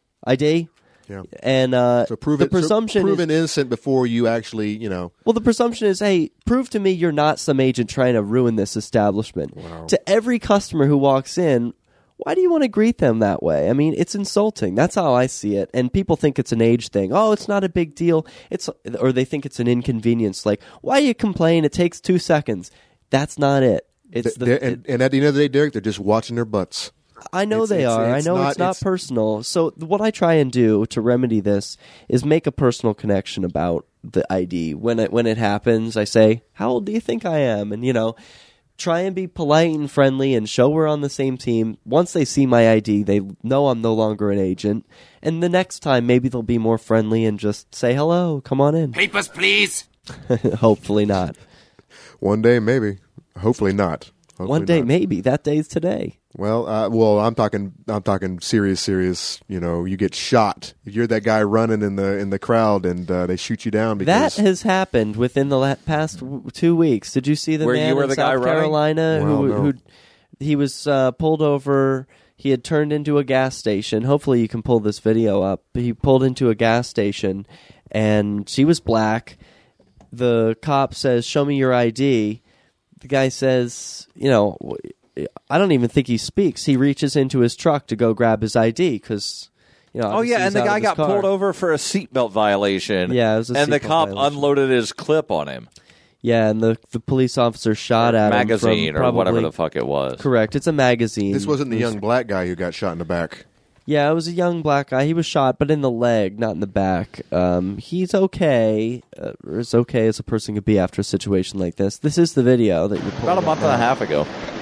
Yeah. And So prove the presumption is, innocent before you actually, well, the presumption is, hey, prove to me you're not some agent trying to ruin this establishment. Wow. To every customer who walks in, why do you want to greet them that way? I mean, it's insulting. That's how I see it. And people think it's an age thing. Oh, it's not a big deal. Or they think it's an inconvenience. Like, why do you complain? It takes 2 seconds. That's not it. It's and at the end of the day, Derek, they're just watching their butts. I know It's- they it's- are. it's I know not- it's not personal. So what I try and do to remedy this is make a personal connection about the ID. When it happens, I say, "How old do you think I am?" And try and be polite and friendly and show we're on the same team. Once they see my ID, they know I'm no longer an agent. And the next time, maybe they'll be more friendly and just say hello. Come on in. Papers, please. Hopefully not. One day, maybe. Hopefully not. Hopefully One day, not. maybe. That day's today. Well, I'm talking serious. You get shot. If you're that guy running in the crowd and they shoot you down because That has happened within the past 2 weeks. Did you see the Where man you were in the guy South running? Carolina Well, who, no. who he was pulled over? He had turned into a gas station. Hopefully, you can pull this video up. He pulled into a gas station, and she was black. The cop says, "Show me your ID." The guy says, I don't even think he speaks. He reaches into his truck to go grab his ID because, Oh yeah, and the guy got pulled over for a seatbelt violation. Yeah, it was a and the seatbelt cop violation. unloaded his clip on him. Yeah, and the police officer shot at Magazine him or from whatever probably- the fuck it was. Correct. It's a magazine. this wasn't the It was- young black guy who got shot in the back. Yeah, it was a young black guy. He was shot, but in the leg, not in the back. He's okay. Or as okay as a person could be after a situation like this. This is the video that you pulled About a month and a half ago.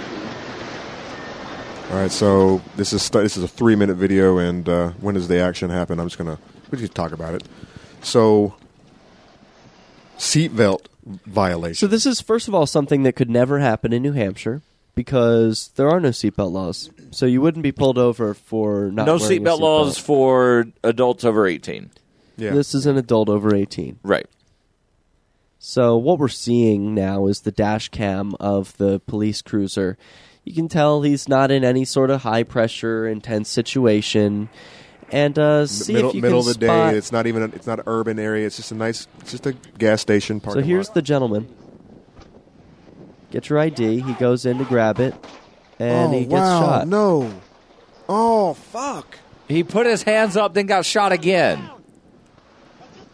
All right, so this is a 3-minute video, and when does the action happen? We just talk about it. So, seatbelt violation. So this is, first of all, something that could never happen in New Hampshire because there are no seatbelt laws. So you wouldn't be pulled over for not No wearing a seatbelt laws seatbelt. for adults over 18. Yeah. This is an adult over 18. Right. So what we're seeing now is the dash cam of the police cruiser. You can tell he's not in any sort of high-pressure, intense situation. And see middle if you middle can of the spot... day. It's not an urban area. It's just a gas station So parking here's lot. the gentleman. Get your ID. He goes in to grab it, and he gets shot. No. Oh, fuck. He put his hands up, then got shot again.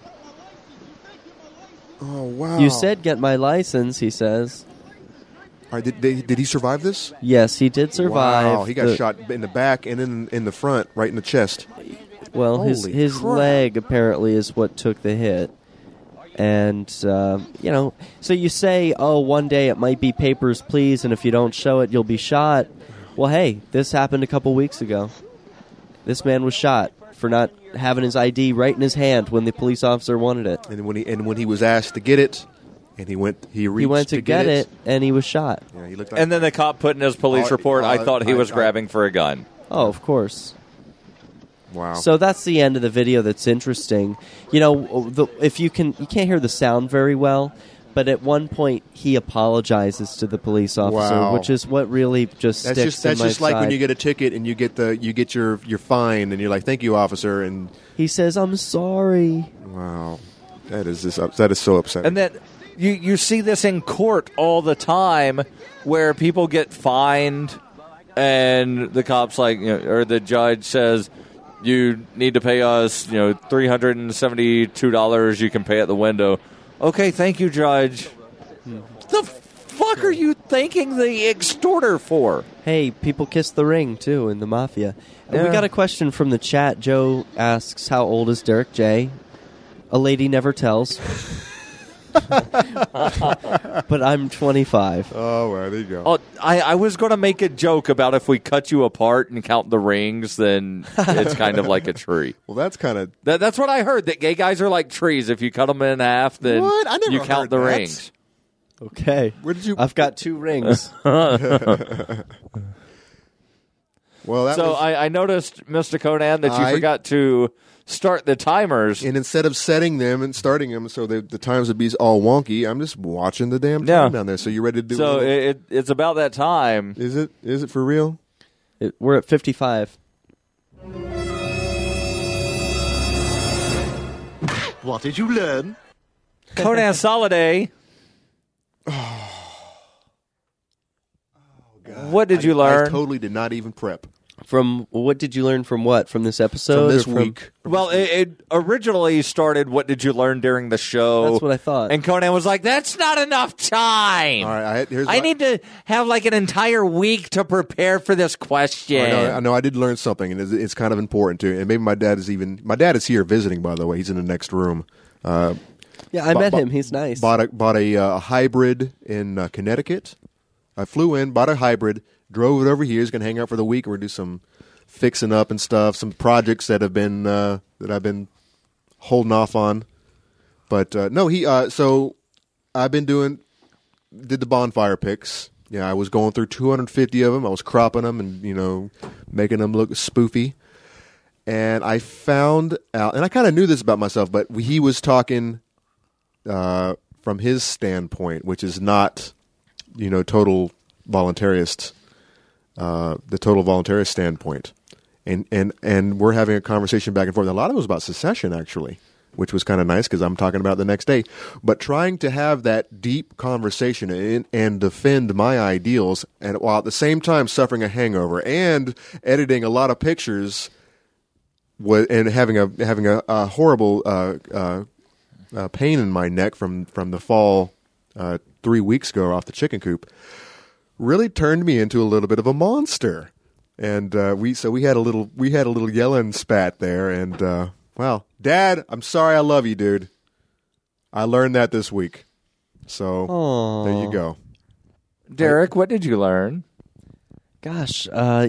Oh, wow. You said get my license, he says. All right, did he survive this? Yes, he did survive. Wow, he got shot in the back and in the front, right in the chest. Well, Holy his crap. leg apparently is what took the hit. And, so you say, oh, one day it might be papers, please, and if you don't show it, you'll be shot. Well, hey, this happened a couple weeks ago. This man was shot for not having his ID right in his hand when the police officer wanted it. And when he was asked to get it, and he went to get it, and he was shot. Yeah, he looked like, And then the cop put in his police report, I thought he was grabbing for a gun. Oh, of course. wow. So that's the end of the video that's interesting. If you can't hear the sound very well, but at one point he apologizes to the police officer, Wow. which is what really just that's sticks just in my like when side. you get a ticket and you get your fine, and you're like, "Thank you, officer." And He says, "I'm sorry." wow, that is so upsetting. And that you see this in court all the time, where people get fined, and the cop's like, or the judge says, "You need to pay us, $372. You can pay at the window." Okay, thank you, Judge. The fuck are you thanking the extorter for? Hey, people kiss the ring too in the mafia. And we Yeah. got a question from the chat. Joe asks, "How old is Derek J?" A lady never tells. But I'm 25. oh, well, there you go. Oh, I was going to make a joke about if we cut you apart and count the rings, then it's kind of like a tree. Well, that's kind of That's what I heard, that gay guys are like trees. If you cut them in half, then What? I never you count heard the that. rings. Okay. Where did you? I've got 2 rings. Well, that So was, I noticed, Mr. Conan, that you I- forgot to start the timers. and instead of setting them and starting them so the times would be all wonky, I'm just watching the damn time Yeah. down there. So you ready to do? So a little- it's about that time. is it for real? We're at 55. What did you learn? Conan Soliday. What did you learn? I totally did not even prep From what did you learn from what? From this episode? from this or week. Well, it originally started, what did you learn during the show? That's what I thought. And Conan was like, that's not enough time. All right, here's I need to have like an entire week to prepare for this question. I know I did learn something, and it's kind of important too. And maybe my dad is here visiting. By the way, he's in the next room. Yeah, I met him. He's nice. Bought a hybrid in Connecticut. I flew in, bought a hybrid, drove it over here. He's going to hang out for the week. We're going to do some fixing up and stuff, some projects that have been that I've been holding off on. But no, so I've been did the bonfire pics. Yeah, I was going through 250 of them. I was cropping them and making them look spoofy. And I found out, and I kind of knew this about myself, but he was talking from his standpoint, which is not, total voluntarist, the total voluntarist standpoint. And we're having a conversation back and forth. A lot of it was about secession, actually, which was kind of nice because I'm talking about it the next day. But trying to have that deep conversation and defend my ideals, and while at the same time suffering a hangover and editing a lot of pictures, and having a horrible pain in my neck from the fall 3 weeks ago off the chicken coop, really turned me into a little bit of a monster. And we had a little yelling spat there. And well, Dad, I'm sorry. I love you, dude. I learned that this week. So Aww. there you go. Derek, what did you learn? Gosh,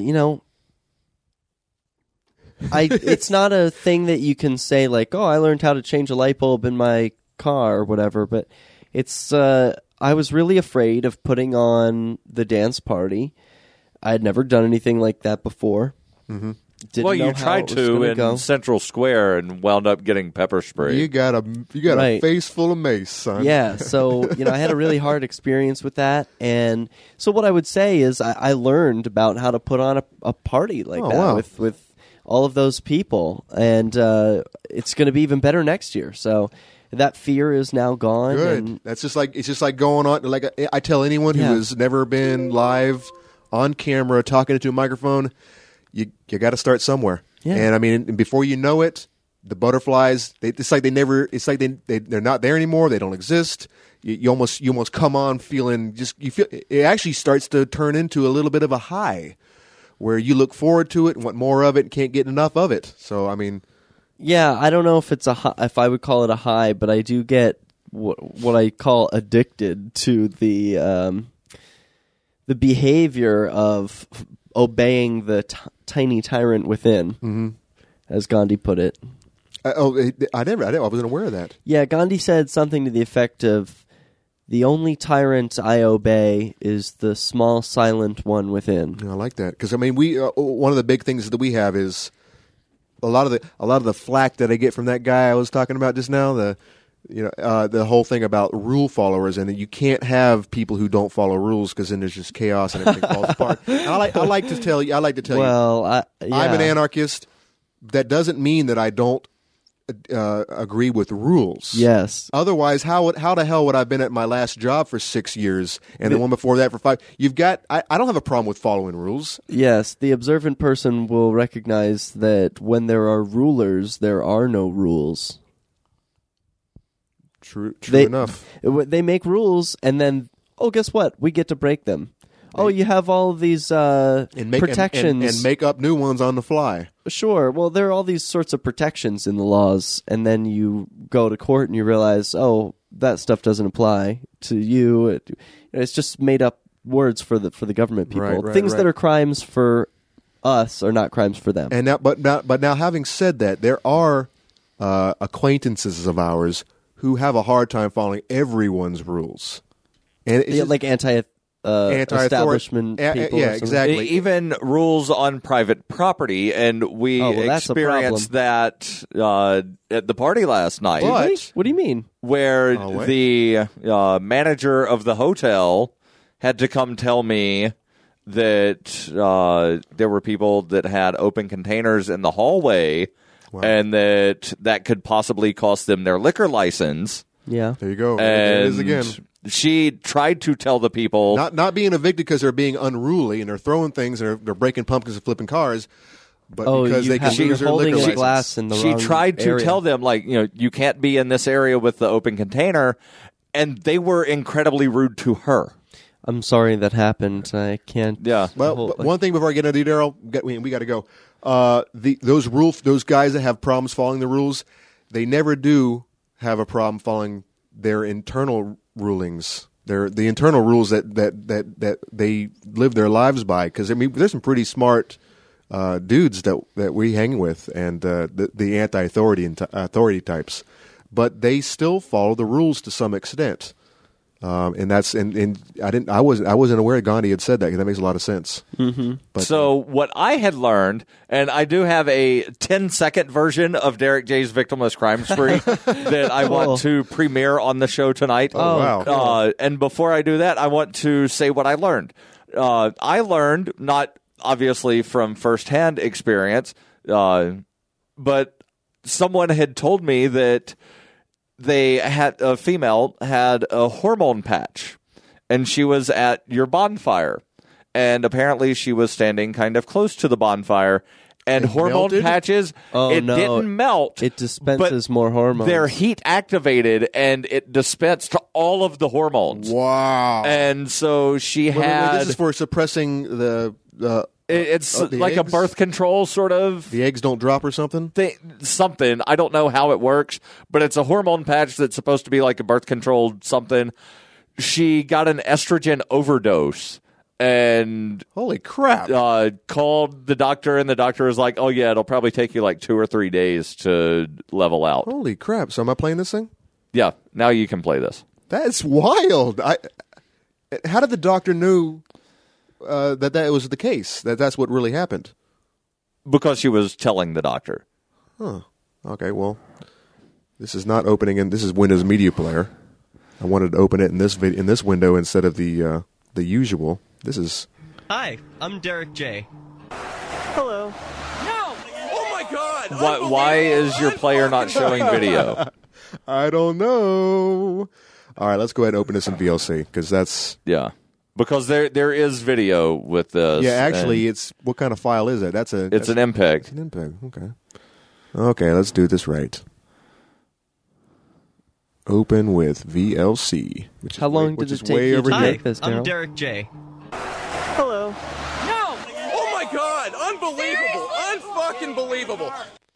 it's not a thing that you can say like, oh, I learned how to change a light bulb in my car or whatever, but it's, I was really afraid of putting on the dance party. I had never done anything like that before. Mm-hmm. Well, you tried to in Central Square and wound up getting pepper spray. You got a face full of mace, son. Yeah, so I had a really hard experience with that, and so what I would say is I learned about how to put on a party like that wow. with all of those people, and it's going to be even better next year. So that fear is now gone. Good. And It's just like going on. Like I tell anyone who has never been live on camera talking into a microphone, you got to start somewhere. Yeah. And I mean, before you know it, The butterflies, it's like they're not there anymore. They don't exist. You almost come on feeling it actually starts to turn into a little bit of a high where you look forward to it and want more of it and can't get enough of it. So, I mean, yeah, I don't know if if I would call it a high, but I do get what I call addicted to the behavior of obeying the tiny tyrant within, as Gandhi put it. I wasn't aware of that. Yeah, Gandhi said something to the effect of, "The only tyrant I obey is the small, silent one within." I like that because I mean, we one of the big things that we have is a lot of the flack that I get from that guy I was talking about just now. The whole thing about rule followers, and you can't have people who don't follow rules because then there's just chaos and everything falls apart. And I like to tell you. I'm an anarchist. That doesn't mean that I don't agree with rules. Yes. Otherwise, how the hell would I have been at my last job for 6 years and the one before that for 5? I don't have a problem with following rules. Yes, the observant person will recognize that when there are rulers, there are no rules. True enough. They make rules, and then, guess what? We get to break them. You have all of these protections. And make up new ones on the fly. Sure. Well, there are all these sorts of protections in the laws, and then you go to court and you realize, that stuff doesn't apply to you. It's just made up words for the government people. Right, Things that are crimes for us are not crimes for them. And now, having said that, there are acquaintances of ours who have a hard time following everyone's rules, and like anti-establishment people. Yeah, exactly. Even rules on private property, and we experienced that at the party last night. What do you mean? Where the manager of the hotel had to come tell me that there were people that had open containers in the hallway. Wow. And that could possibly cost them their liquor license. Yeah. There you go. And there it is again. She tried to tell the people... Not being evicted because they're being unruly and they're throwing things and they're breaking pumpkins and flipping cars, but because they can lose their liquor license. Glass in the she tried to tell them, you can't be in this area with the open container, and they were incredibly rude to her. I'm sorry that happened. I can't... Yeah. Well, one thing before I get into you, Daryl, we got to go. Those guys that have problems following the rules, they never do have a problem following their internal rulings. The internal rules that they live their lives by. Because I mean, there's some pretty smart dudes that we hang with, and the anti-authority types, but they still follow the rules to some extent. And I wasn't aware Gandhi had said that, because that makes a lot of sense. Mm-hmm. But, so what I had learned, and I do have a 10-second version of Derek J's Victimless Crime Spree that I want to premiere on the show tonight. Oh, wow. And before I do that, I want to say what I learned. I learned, not obviously from firsthand experience, but someone had told me that a female had a hormone patch, and she was at your bonfire, and apparently she was standing kind of close to the bonfire, and hormone patches, didn't melt. It dispenses more hormones. They're heat activated, and it dispensed all of the hormones. Wow. And so she had... This is for suppressing the It's like eggs? A birth control sort of... The eggs don't drop or something? Something. I don't know how it works, but it's a hormone patch that's supposed to be like a birth control something. She got an estrogen overdose and... Holy crap. Called the doctor, and the doctor was like, oh yeah, it'll probably take you like 2 or 3 days to level out. Holy crap. So am I playing this thing? Yeah, now you can play this. That's wild. How did the doctor know... that was the case, that's what really happened? Because she was telling the doctor. Huh. Okay, well, this is not opening in. This is Windows Media Player. I wanted to open it in this window instead of the usual. This is... Hi, I'm Derek J. Hello. No! Oh my God! Why is your player not showing video? I don't know. All right, let's go ahead and open this in VLC, because that's... Yeah. Because there is video with this. Yeah, actually, it's... What kind of file is it? It's an MPEG. It's an MPEG, okay. Okay, let's do this right. Open with VLC. Which How is long which did is it take way you over to here. make this, Daryl? I'm Derek J. Hello. Oh my God! Unbelievable! Unfucking believable!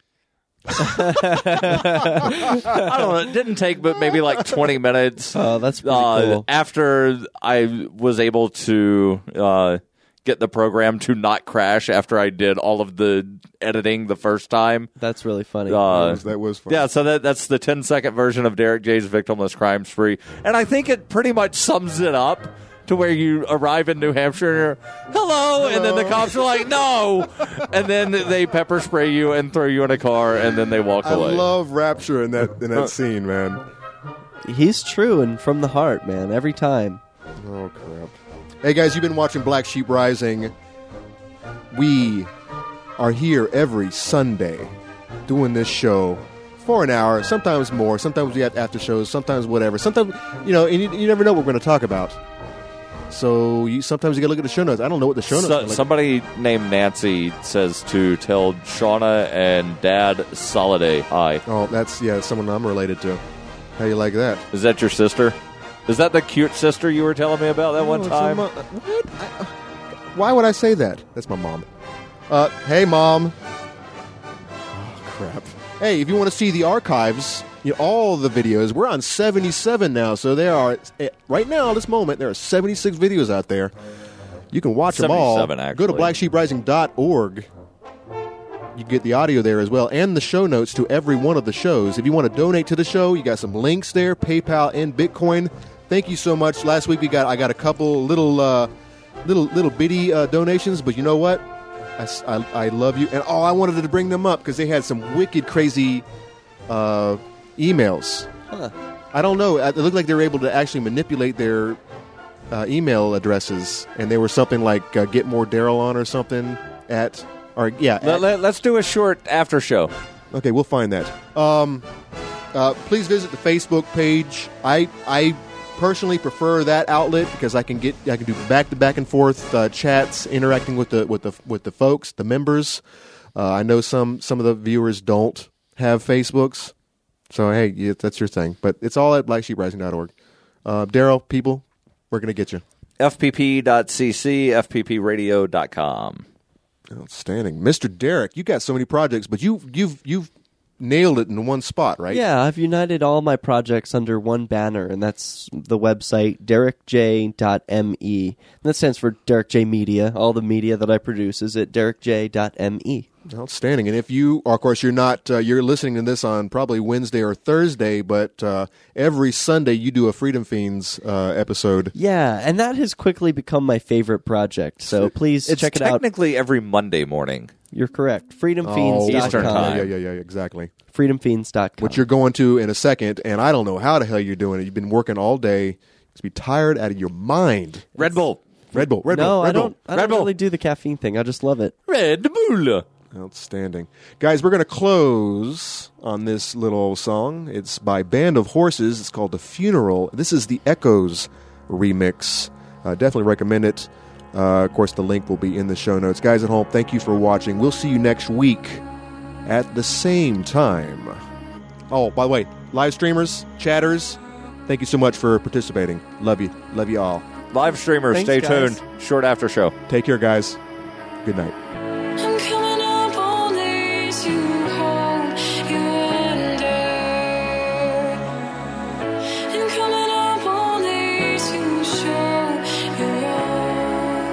I don't know. It didn't take but maybe like 20 minutes. Oh, that's pretty cool. After I was able to get the program to not crash after I did all of the editing the first time. That's really funny. That was fun. Yeah, so that's the 10-second version of Derek J's Victimless Crime Spree. And I think it pretty much sums it up to where you arrive in New Hampshire and you're, hello, and then the cops are like, no, and then they pepper spray you and throw you in a car, and then they walk I away. love Rapture in that scene, man. He's true and from the heart, man, every time. Oh, crap. Hey, guys, you've been watching Black Sheep Rising. We are here every Sunday doing this show for an hour, sometimes more. Sometimes we have after shows, sometimes whatever. Sometimes, and you never know what we're going to talk about. So sometimes you got to look at the show notes. I don't know what the show notes are like. Somebody named Nancy says to tell Shauna and Dad Soliday hi. Oh, that's someone I'm related to. How you like that? Is that your sister? Is that the cute sister you were telling me about that one it's time? what? Why would I say that? That's my mom. Hey, Mom. Oh, crap. Hey, if you want to see the archives, all the videos, we're on 77 now. So there are, right now, this moment, there are 76 videos out there. You can watch them all. 77, actually. Go to blacksheeprising.org. You get the audio there as well, and the show notes to every one of the shows. If you want to donate to the show, you got some links there, PayPal and Bitcoin. Thank you so much. Last week I got a couple little bitty donations, but you know what? I love you, and I wanted to bring them up because they had some wicked crazy emails. Huh. I don't know. It looked like they were able to actually manipulate their email addresses, and they were something like "Get More Daryl On" or something at. Let's do a short after show. Okay, we'll find that. Please visit the Facebook page. I personally prefer that outlet because I can do back and forth chats, interacting with the folks, the members. I know some of the viewers don't have Facebooks, so hey, that's your thing. But it's all at blacksheeprising.org. Daryl, people, we're gonna get you. FPP.cc, FPPradio.com. Outstanding, Mr. Derek. You got so many projects, but you've nailed it in one spot, right? Yeah, I've united all my projects under one banner, and that's the website derekj.me. That stands for Derek J Media. All the media that I produce is at derekj.me. Outstanding. And if you, of course, you're not, you're listening to this on probably Wednesday or Thursday, but every Sunday you do a Freedom Fiends episode. Yeah, and that has quickly become my favorite project. So please check it out. It's technically every Monday morning. You're correct. FreedomFiends.com. Eastern time. Yeah, exactly. FreedomFiends.com. Which you're going to in a second, and I don't know how the hell you're doing it. You've been working all day. You'll be tired out of your mind. Red Bull. No, I don't really do the caffeine thing. I just love it. Red Bull. Outstanding. Guys, we're going to close on this little song. It's by Band of Horses. It's called The Funeral. This is the Echoes remix. Definitely recommend it. Of course, the link will be in the show notes. Guys at home, thank you for watching. We'll see you next week at the same time. Oh, by the way, live streamers, chatters, thank you so much for participating. Love you. Love you all. Live streamers, Thanks, stay guys. tuned. Short after show. Take care, guys. Good night. I'm coming up only to hold you under, and coming up only to show you wrong.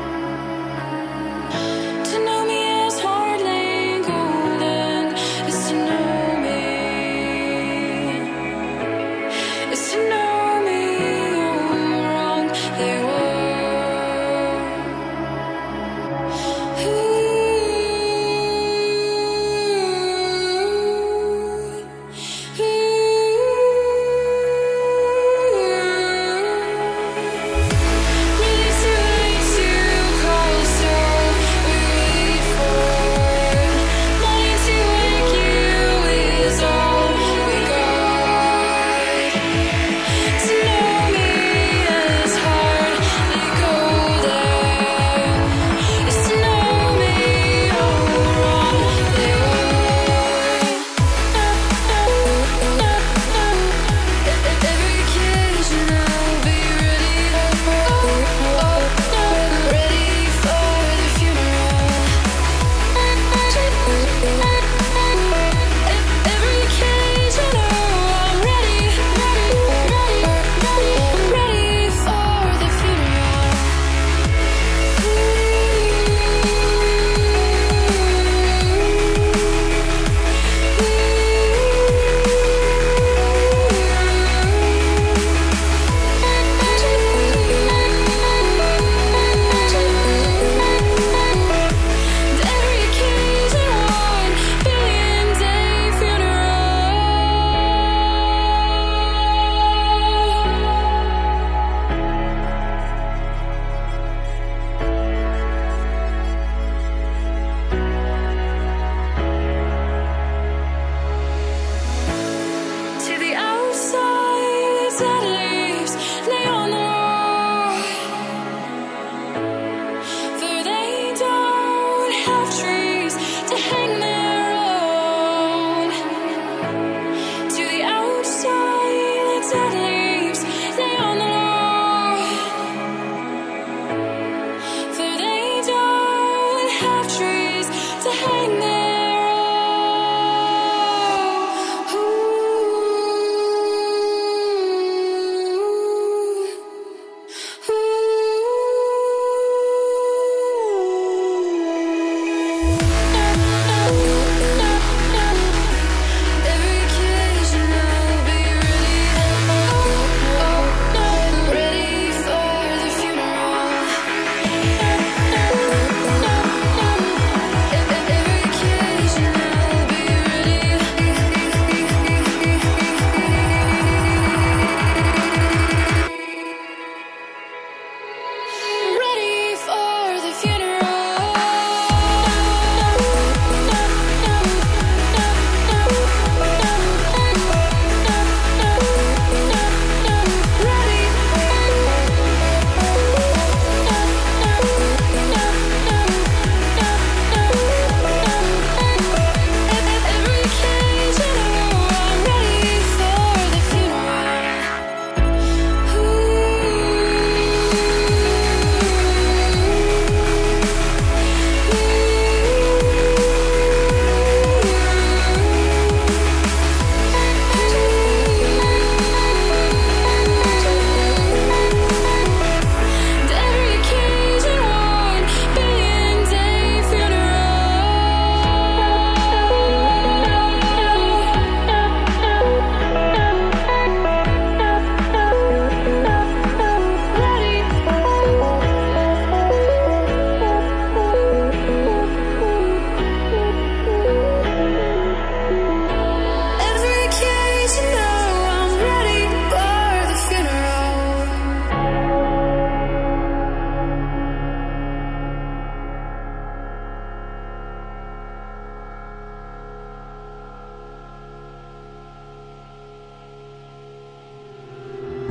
To know me is hardly golden, is to know me, is to know me I'm wrong. They were.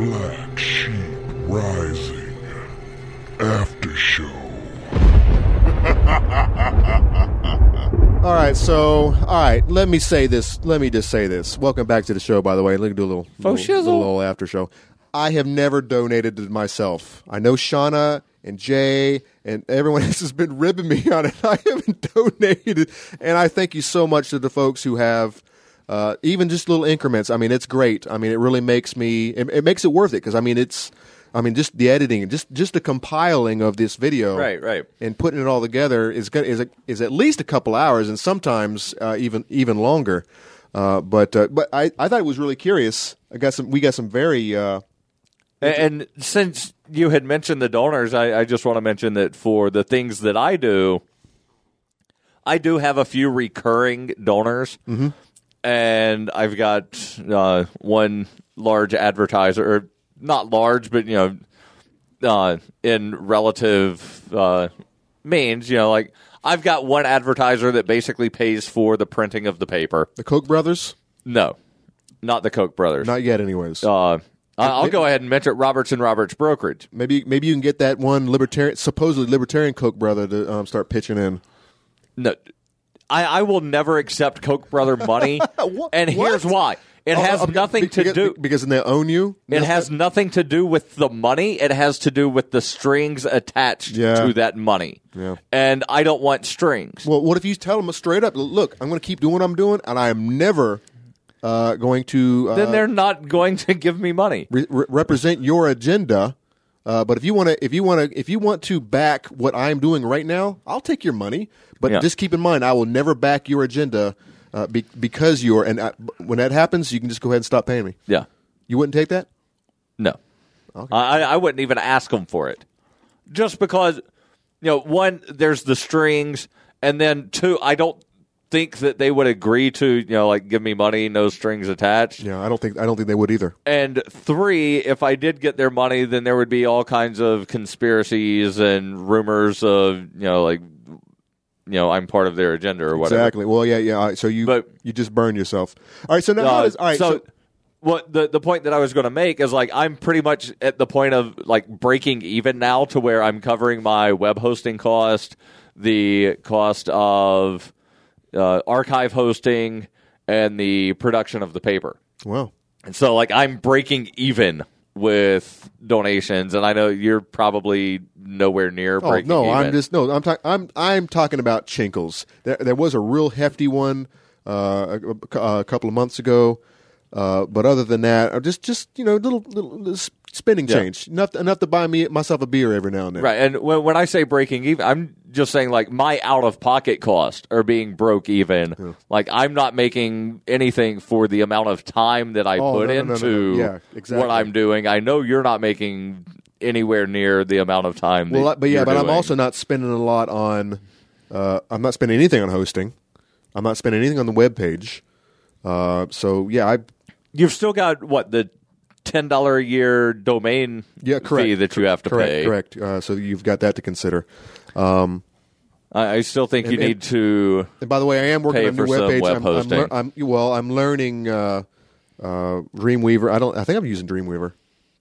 Black Sheep Rising After Show. All right, let me say this. Let me just say this. Welcome back to the show, by the way. Let me do a little after show. I have never donated to myself. I know Shauna and Jay and everyone else has been ribbing me on it. I haven't donated, and I thank you so much to the folks who have, even just little increments. I mean, it's great. I mean, it really makes me. It makes it worth it because just the editing, just the compiling of this video, right, and putting it all together is at least a couple hours, and sometimes even longer. But I thought it was really curious. We got some very. And since you had mentioned the donors, I just want to mention that for the things that I do have a few recurring donors, and I've got one large advertiser. Or not large, but, in relative means, like I've got one advertiser that basically pays for the printing of the paper. The Koch brothers? No, not the Koch brothers. Not yet, anyways. I'll go ahead and mention Roberts & Roberts Brokerage. Maybe you can get that one supposedly libertarian Koch brother to start pitching in. No, I will never accept Koch brother money, and here's why. It has nothing to do... Because they own you? It has nothing to do with the money. It has to do with the strings attached to that money. Yeah. And I don't want strings. Well, what if you tell them straight up, look, I'm going to keep doing what I'm doing, and I am never going to... then they're not going to give me money. Represent your agenda. But if you want to back what I'm doing right now, I'll take your money. But just keep in mind, I will never back your agenda... because you're, and when that happens, you can just go ahead and stop paying me. Yeah. You wouldn't take that? No. Okay. I wouldn't even ask them for it. Just because, one, there's the strings, and then two, I don't think that they would agree to, give me money, no strings attached. Yeah, I don't think they would either. And three, if I did get their money, then there would be all kinds of conspiracies and rumors of, I'm part of their agenda or whatever. Exactly. Well, yeah. So you just burn yourself. All right. So now, all right. So what the point that I was going to make is I'm pretty much at the point of breaking even now to where I'm covering my web hosting cost, the cost of archive hosting, and the production of the paper. Wow. And so I'm breaking even with donations, and I know you're probably nowhere near breaking even. I'm talking about Chinkles. There was a real hefty one a couple of months ago, but other than that, just little spending change, enough to buy myself a beer every now and then. Right, and when I say breaking even, I'm just saying my out of pocket costs are being broke even. Yeah. I'm not making anything for the amount of time that I put into Yeah, exactly. what I'm doing. I know you're not making anywhere near the amount of time. But I'm also not spending a lot on. I'm not spending anything on hosting. I'm not spending anything on the web page. You've still got the $10 a year domain fee that you have to pay. Correct. So you've got that to consider. I still think you need to. And by the way, I am working on a new webpage. Web hosting. I'm learning Dreamweaver. I think I'm using Dreamweaver.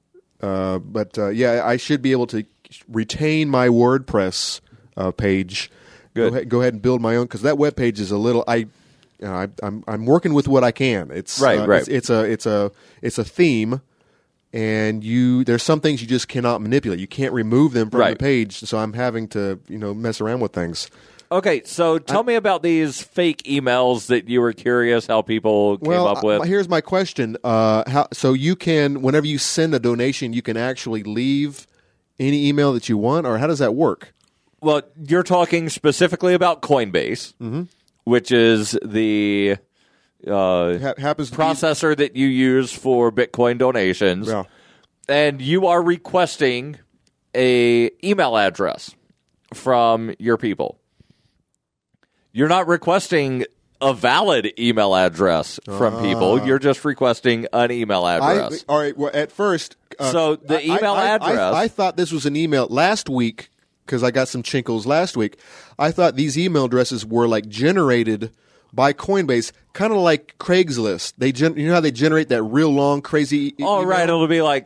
I should be able to retain my WordPress page. Good. Go ahead and build my own because that web page is a little. I'm working with what I can. It's right. It's a theme. And there's some things you just cannot manipulate. You can't remove them from the page. So I'm having to, mess around with things. Okay, so tell me about these fake emails that you were curious how people came up with. Here's my question. So you can, whenever you send a donation, you can actually leave any email that you want, or how does that work? Well, you're talking specifically about Coinbase, which is the processor that you use for Bitcoin donations, and you are requesting a email address from your people. You're not requesting a valid email address from people. You're just requesting an email address. All right. Well, at first, so the email address. I thought this was an email last week because I got some Chinkles last week. I thought these email addresses were generated by Coinbase, kind of like Craigslist. You know how they generate that real long, crazy. Oh, right. It'll be like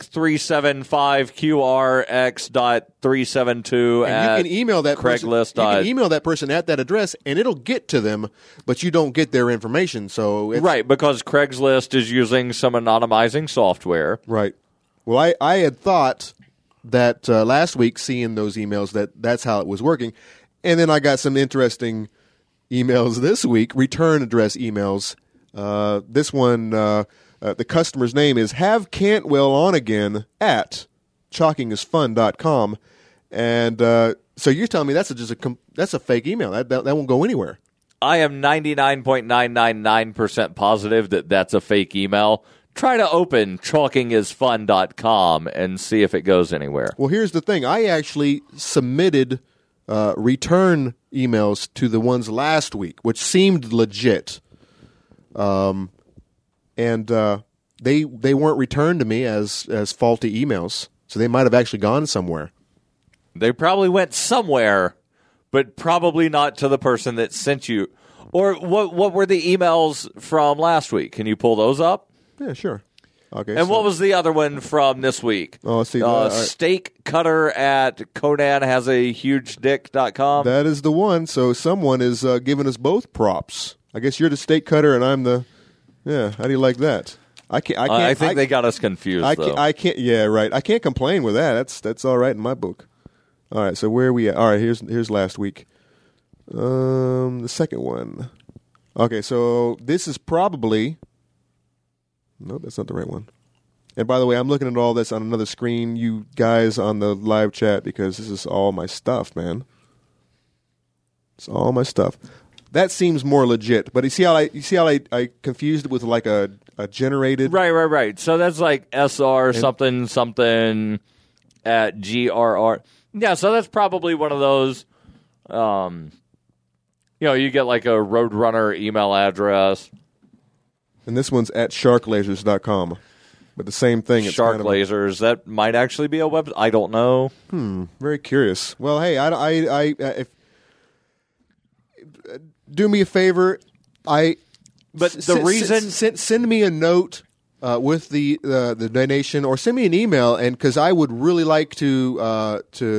375QRX.372 and you can email that Craigslist. Person, you can email that person at that address, and it'll get to them, but you don't get their information. So right, because Craigslist is using some anonymizing software. Right. Well, I had thought that last week, seeing those emails, that's how it was working. And then I got some interesting emails this week, return address emails. This one, the customer's name is Have Cantwell On Again at chalkingisfun.com. And so you're telling me that's a fake email. That won't go anywhere. I am 99.999% positive that that's a fake email. Try to open chalkingisfun.com and see if it goes anywhere. Well, here's the thing. I actually submitted return emails to the ones last week, which seemed legit. And they weren't returned to me as faulty emails. So they might have actually gone somewhere. They probably went somewhere, but probably not to the person that sent you. Or what were the emails from last week? Can you pull those up? Yeah, sure. Okay. And what was the other one from this week? Oh, let's see. Steak cutter at ConanHasAHugeDick.com. That is the one. So someone is giving us both props. I guess you're the steak cutter and I'm the... Yeah, how do you like that? I think they got us confused, though. I can't... Yeah, right. I can't complain with that. That's all right in my book. All right, so where are we at? All right, here's last week. The second one. Okay, so this is probably... No, that's not the right one. And by the way, I'm looking at all this on another screen, you guys on the live chat, because this is all my stuff, man. It's all my stuff. That seems more legit. But you see how I confused it with like a generated... Right. So that's like SR something at GRR. Yeah, so that's probably one of those, you get like a Roadrunner email address. And this one's at sharklasers.com. But the same thing. It's Shark Lasers. That might actually be a web. I don't know. Very curious. Well, hey, if do me a favor. Send me a note with the donation, or send me an email, and because I would really like to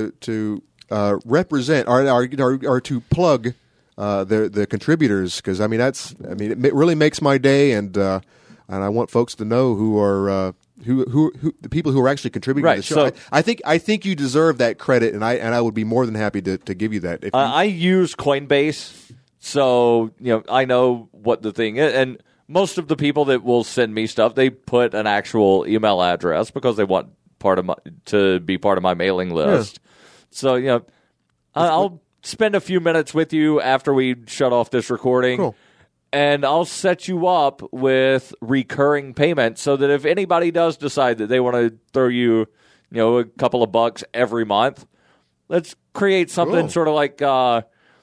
represent or to plug the contributors, because it really makes my day, and I want folks to know who are who the people who are actually contributing to the show. So, I think you deserve that credit, and I would be more than happy to give you that. I use Coinbase, so I know what the thing is, and most of the people that will send me stuff, they put an actual email address because they want to be part of my mailing list. Yeah. So I'll spend a few minutes with you after we shut off this recording. Cool. And I'll set you up with recurring payments so that if anybody does decide that they want to throw you, a couple of bucks every month, let's create something sort of like, I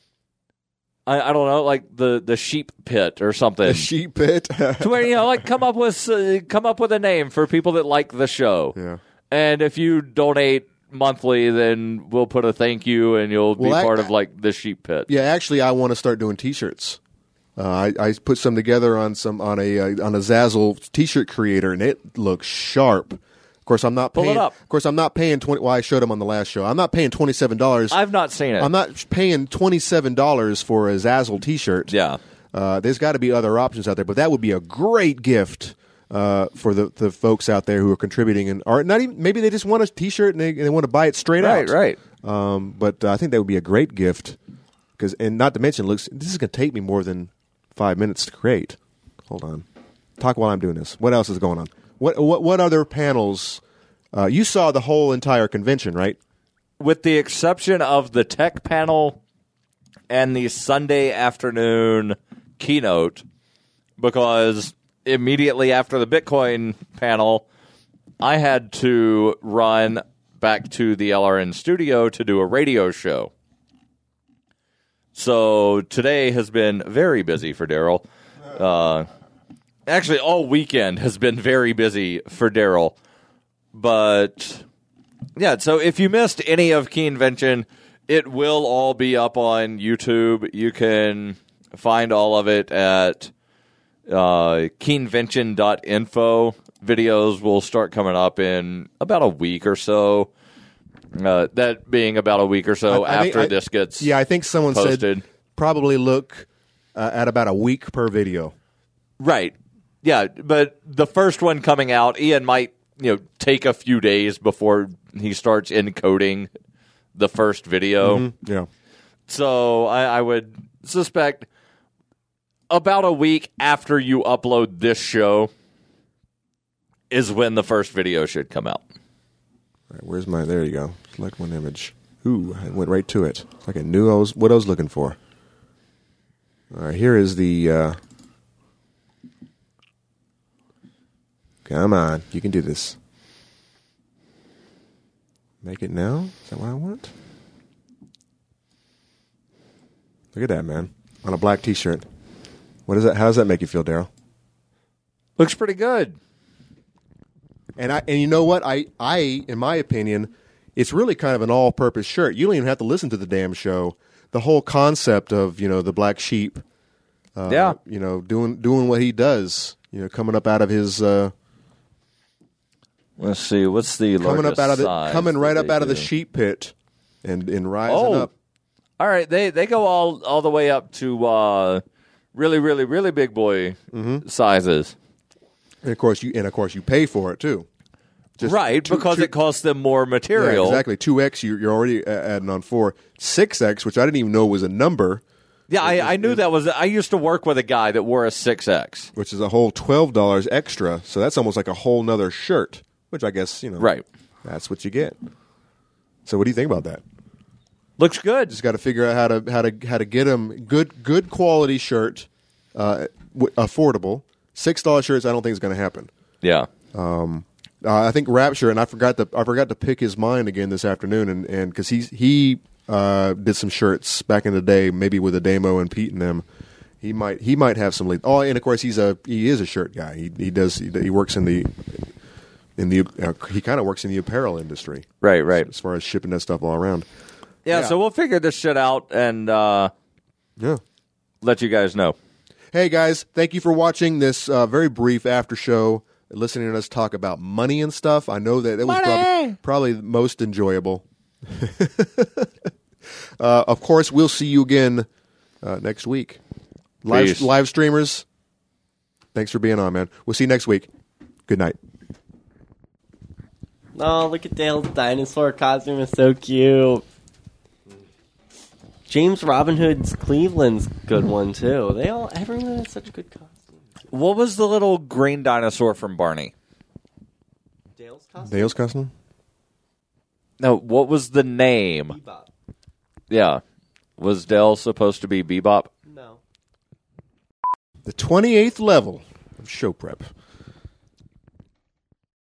don't know, like the sheep pit or something. The sheep pit, to where come up with a name for people that like the show. Yeah. And if you donate monthly, then we'll put a thank you, and you'll be part of like the sheep pit. Yeah, actually, I want to start doing T-shirts. I put some together on a Zazzle T-shirt creator, and it looks sharp. Of course, I'm not paying. Pull it up. Of course, I'm not paying $20. Well, I showed them on the last show. I'm not paying $27. I've not seen it. I'm not paying $27 for a Zazzle T-shirt. Yeah. There's got to be other options out there, but that would be a great gift for the folks out there who are contributing, or not even. Maybe they just want a T-shirt and they want to buy it straight out. Right. But I think that would be a great gift, and not to mention, this is going to take me more than 5 minutes to create. Hold on. Talk while I'm doing this. What else is going on? What other panels? You saw the whole entire convention, right? With the exception of the tech panel and the Sunday afternoon keynote, because immediately after the Bitcoin panel, I had to run back to the LRN studio to do a radio show. So today has been very busy for Daryl. Actually, all weekend has been very busy for Daryl. But, yeah, so if you missed any of Keyinvention, it will all be up on YouTube. You can find all of it at keenvention.info. Videos will start coming up in about a week or so. That being about a week or so after this gets Yeah, I think someone posted. said probably look at about a week per video. Right. Yeah, but the first one coming out, Ian might take a few days before he starts encoding the first video. Mm-hmm. Yeah. So I would suspect about a week after you upload this show is when the first video should come out. All right, where's my? There you go. Select one image. Ooh, I went right to it. It's like I knew what I was looking for. All right, here is the. Come on, you can do this. Make it now? Is that what I want? Look at that, man. On a black T-shirt. What is that? How does that make you feel, Daryl? Looks pretty good. And you know what? I in my opinion, it's really kind of an all-purpose shirt. You don't even have to listen to the damn show. The whole concept of the black sheep, doing what he does, coming up out of his. Let's see. What's the coming up out of size coming right up out of the do? sheep pit, and rising up. All right, they go all the way up to really, really, really big boy sizes. And of course you pay for it too. Right, because it costs them more material. Yeah, exactly. 2X, you're already adding on 4. 6X, which I didn't even know was a number. Yeah, I knew that was. I used to work with a guy that wore a 6X, which is a whole $12 extra. So that's almost like a whole nother shirt. Which I guess right. That's what you get. So what do you think about that? Looks good. Just got to figure out how to get them good quality shirt, affordable. $6 shirts I don't think is going to happen. Yeah. I think Rapture, and I forgot to pick his mind again this afternoon, and because he did some shirts back in the day, maybe with Adamo and Pete and them. He might have some lead. Oh, and of course he is a shirt guy. He works in the he kind of works in the apparel industry. Right. As far as shipping that stuff all around. Yeah. So we'll figure this shit out and let you guys know. Hey guys, thank you for watching this very brief after show. Listening to us talk about money and stuff. I know that it was probably most enjoyable. Of course, we'll see you again next week. Live streamers, thanks for being on, man. We'll see you next week. Good night. Oh, look at Dale's dinosaur costume. It's so cute. James Robin Hood's Cleveland's good one, too. Everyone has such good costumes. What was the little green dinosaur from Barney? Dale's costume? No, what was the name? Bebop. Yeah. Was Dale supposed to be Bebop? No. The 28th level of show prep.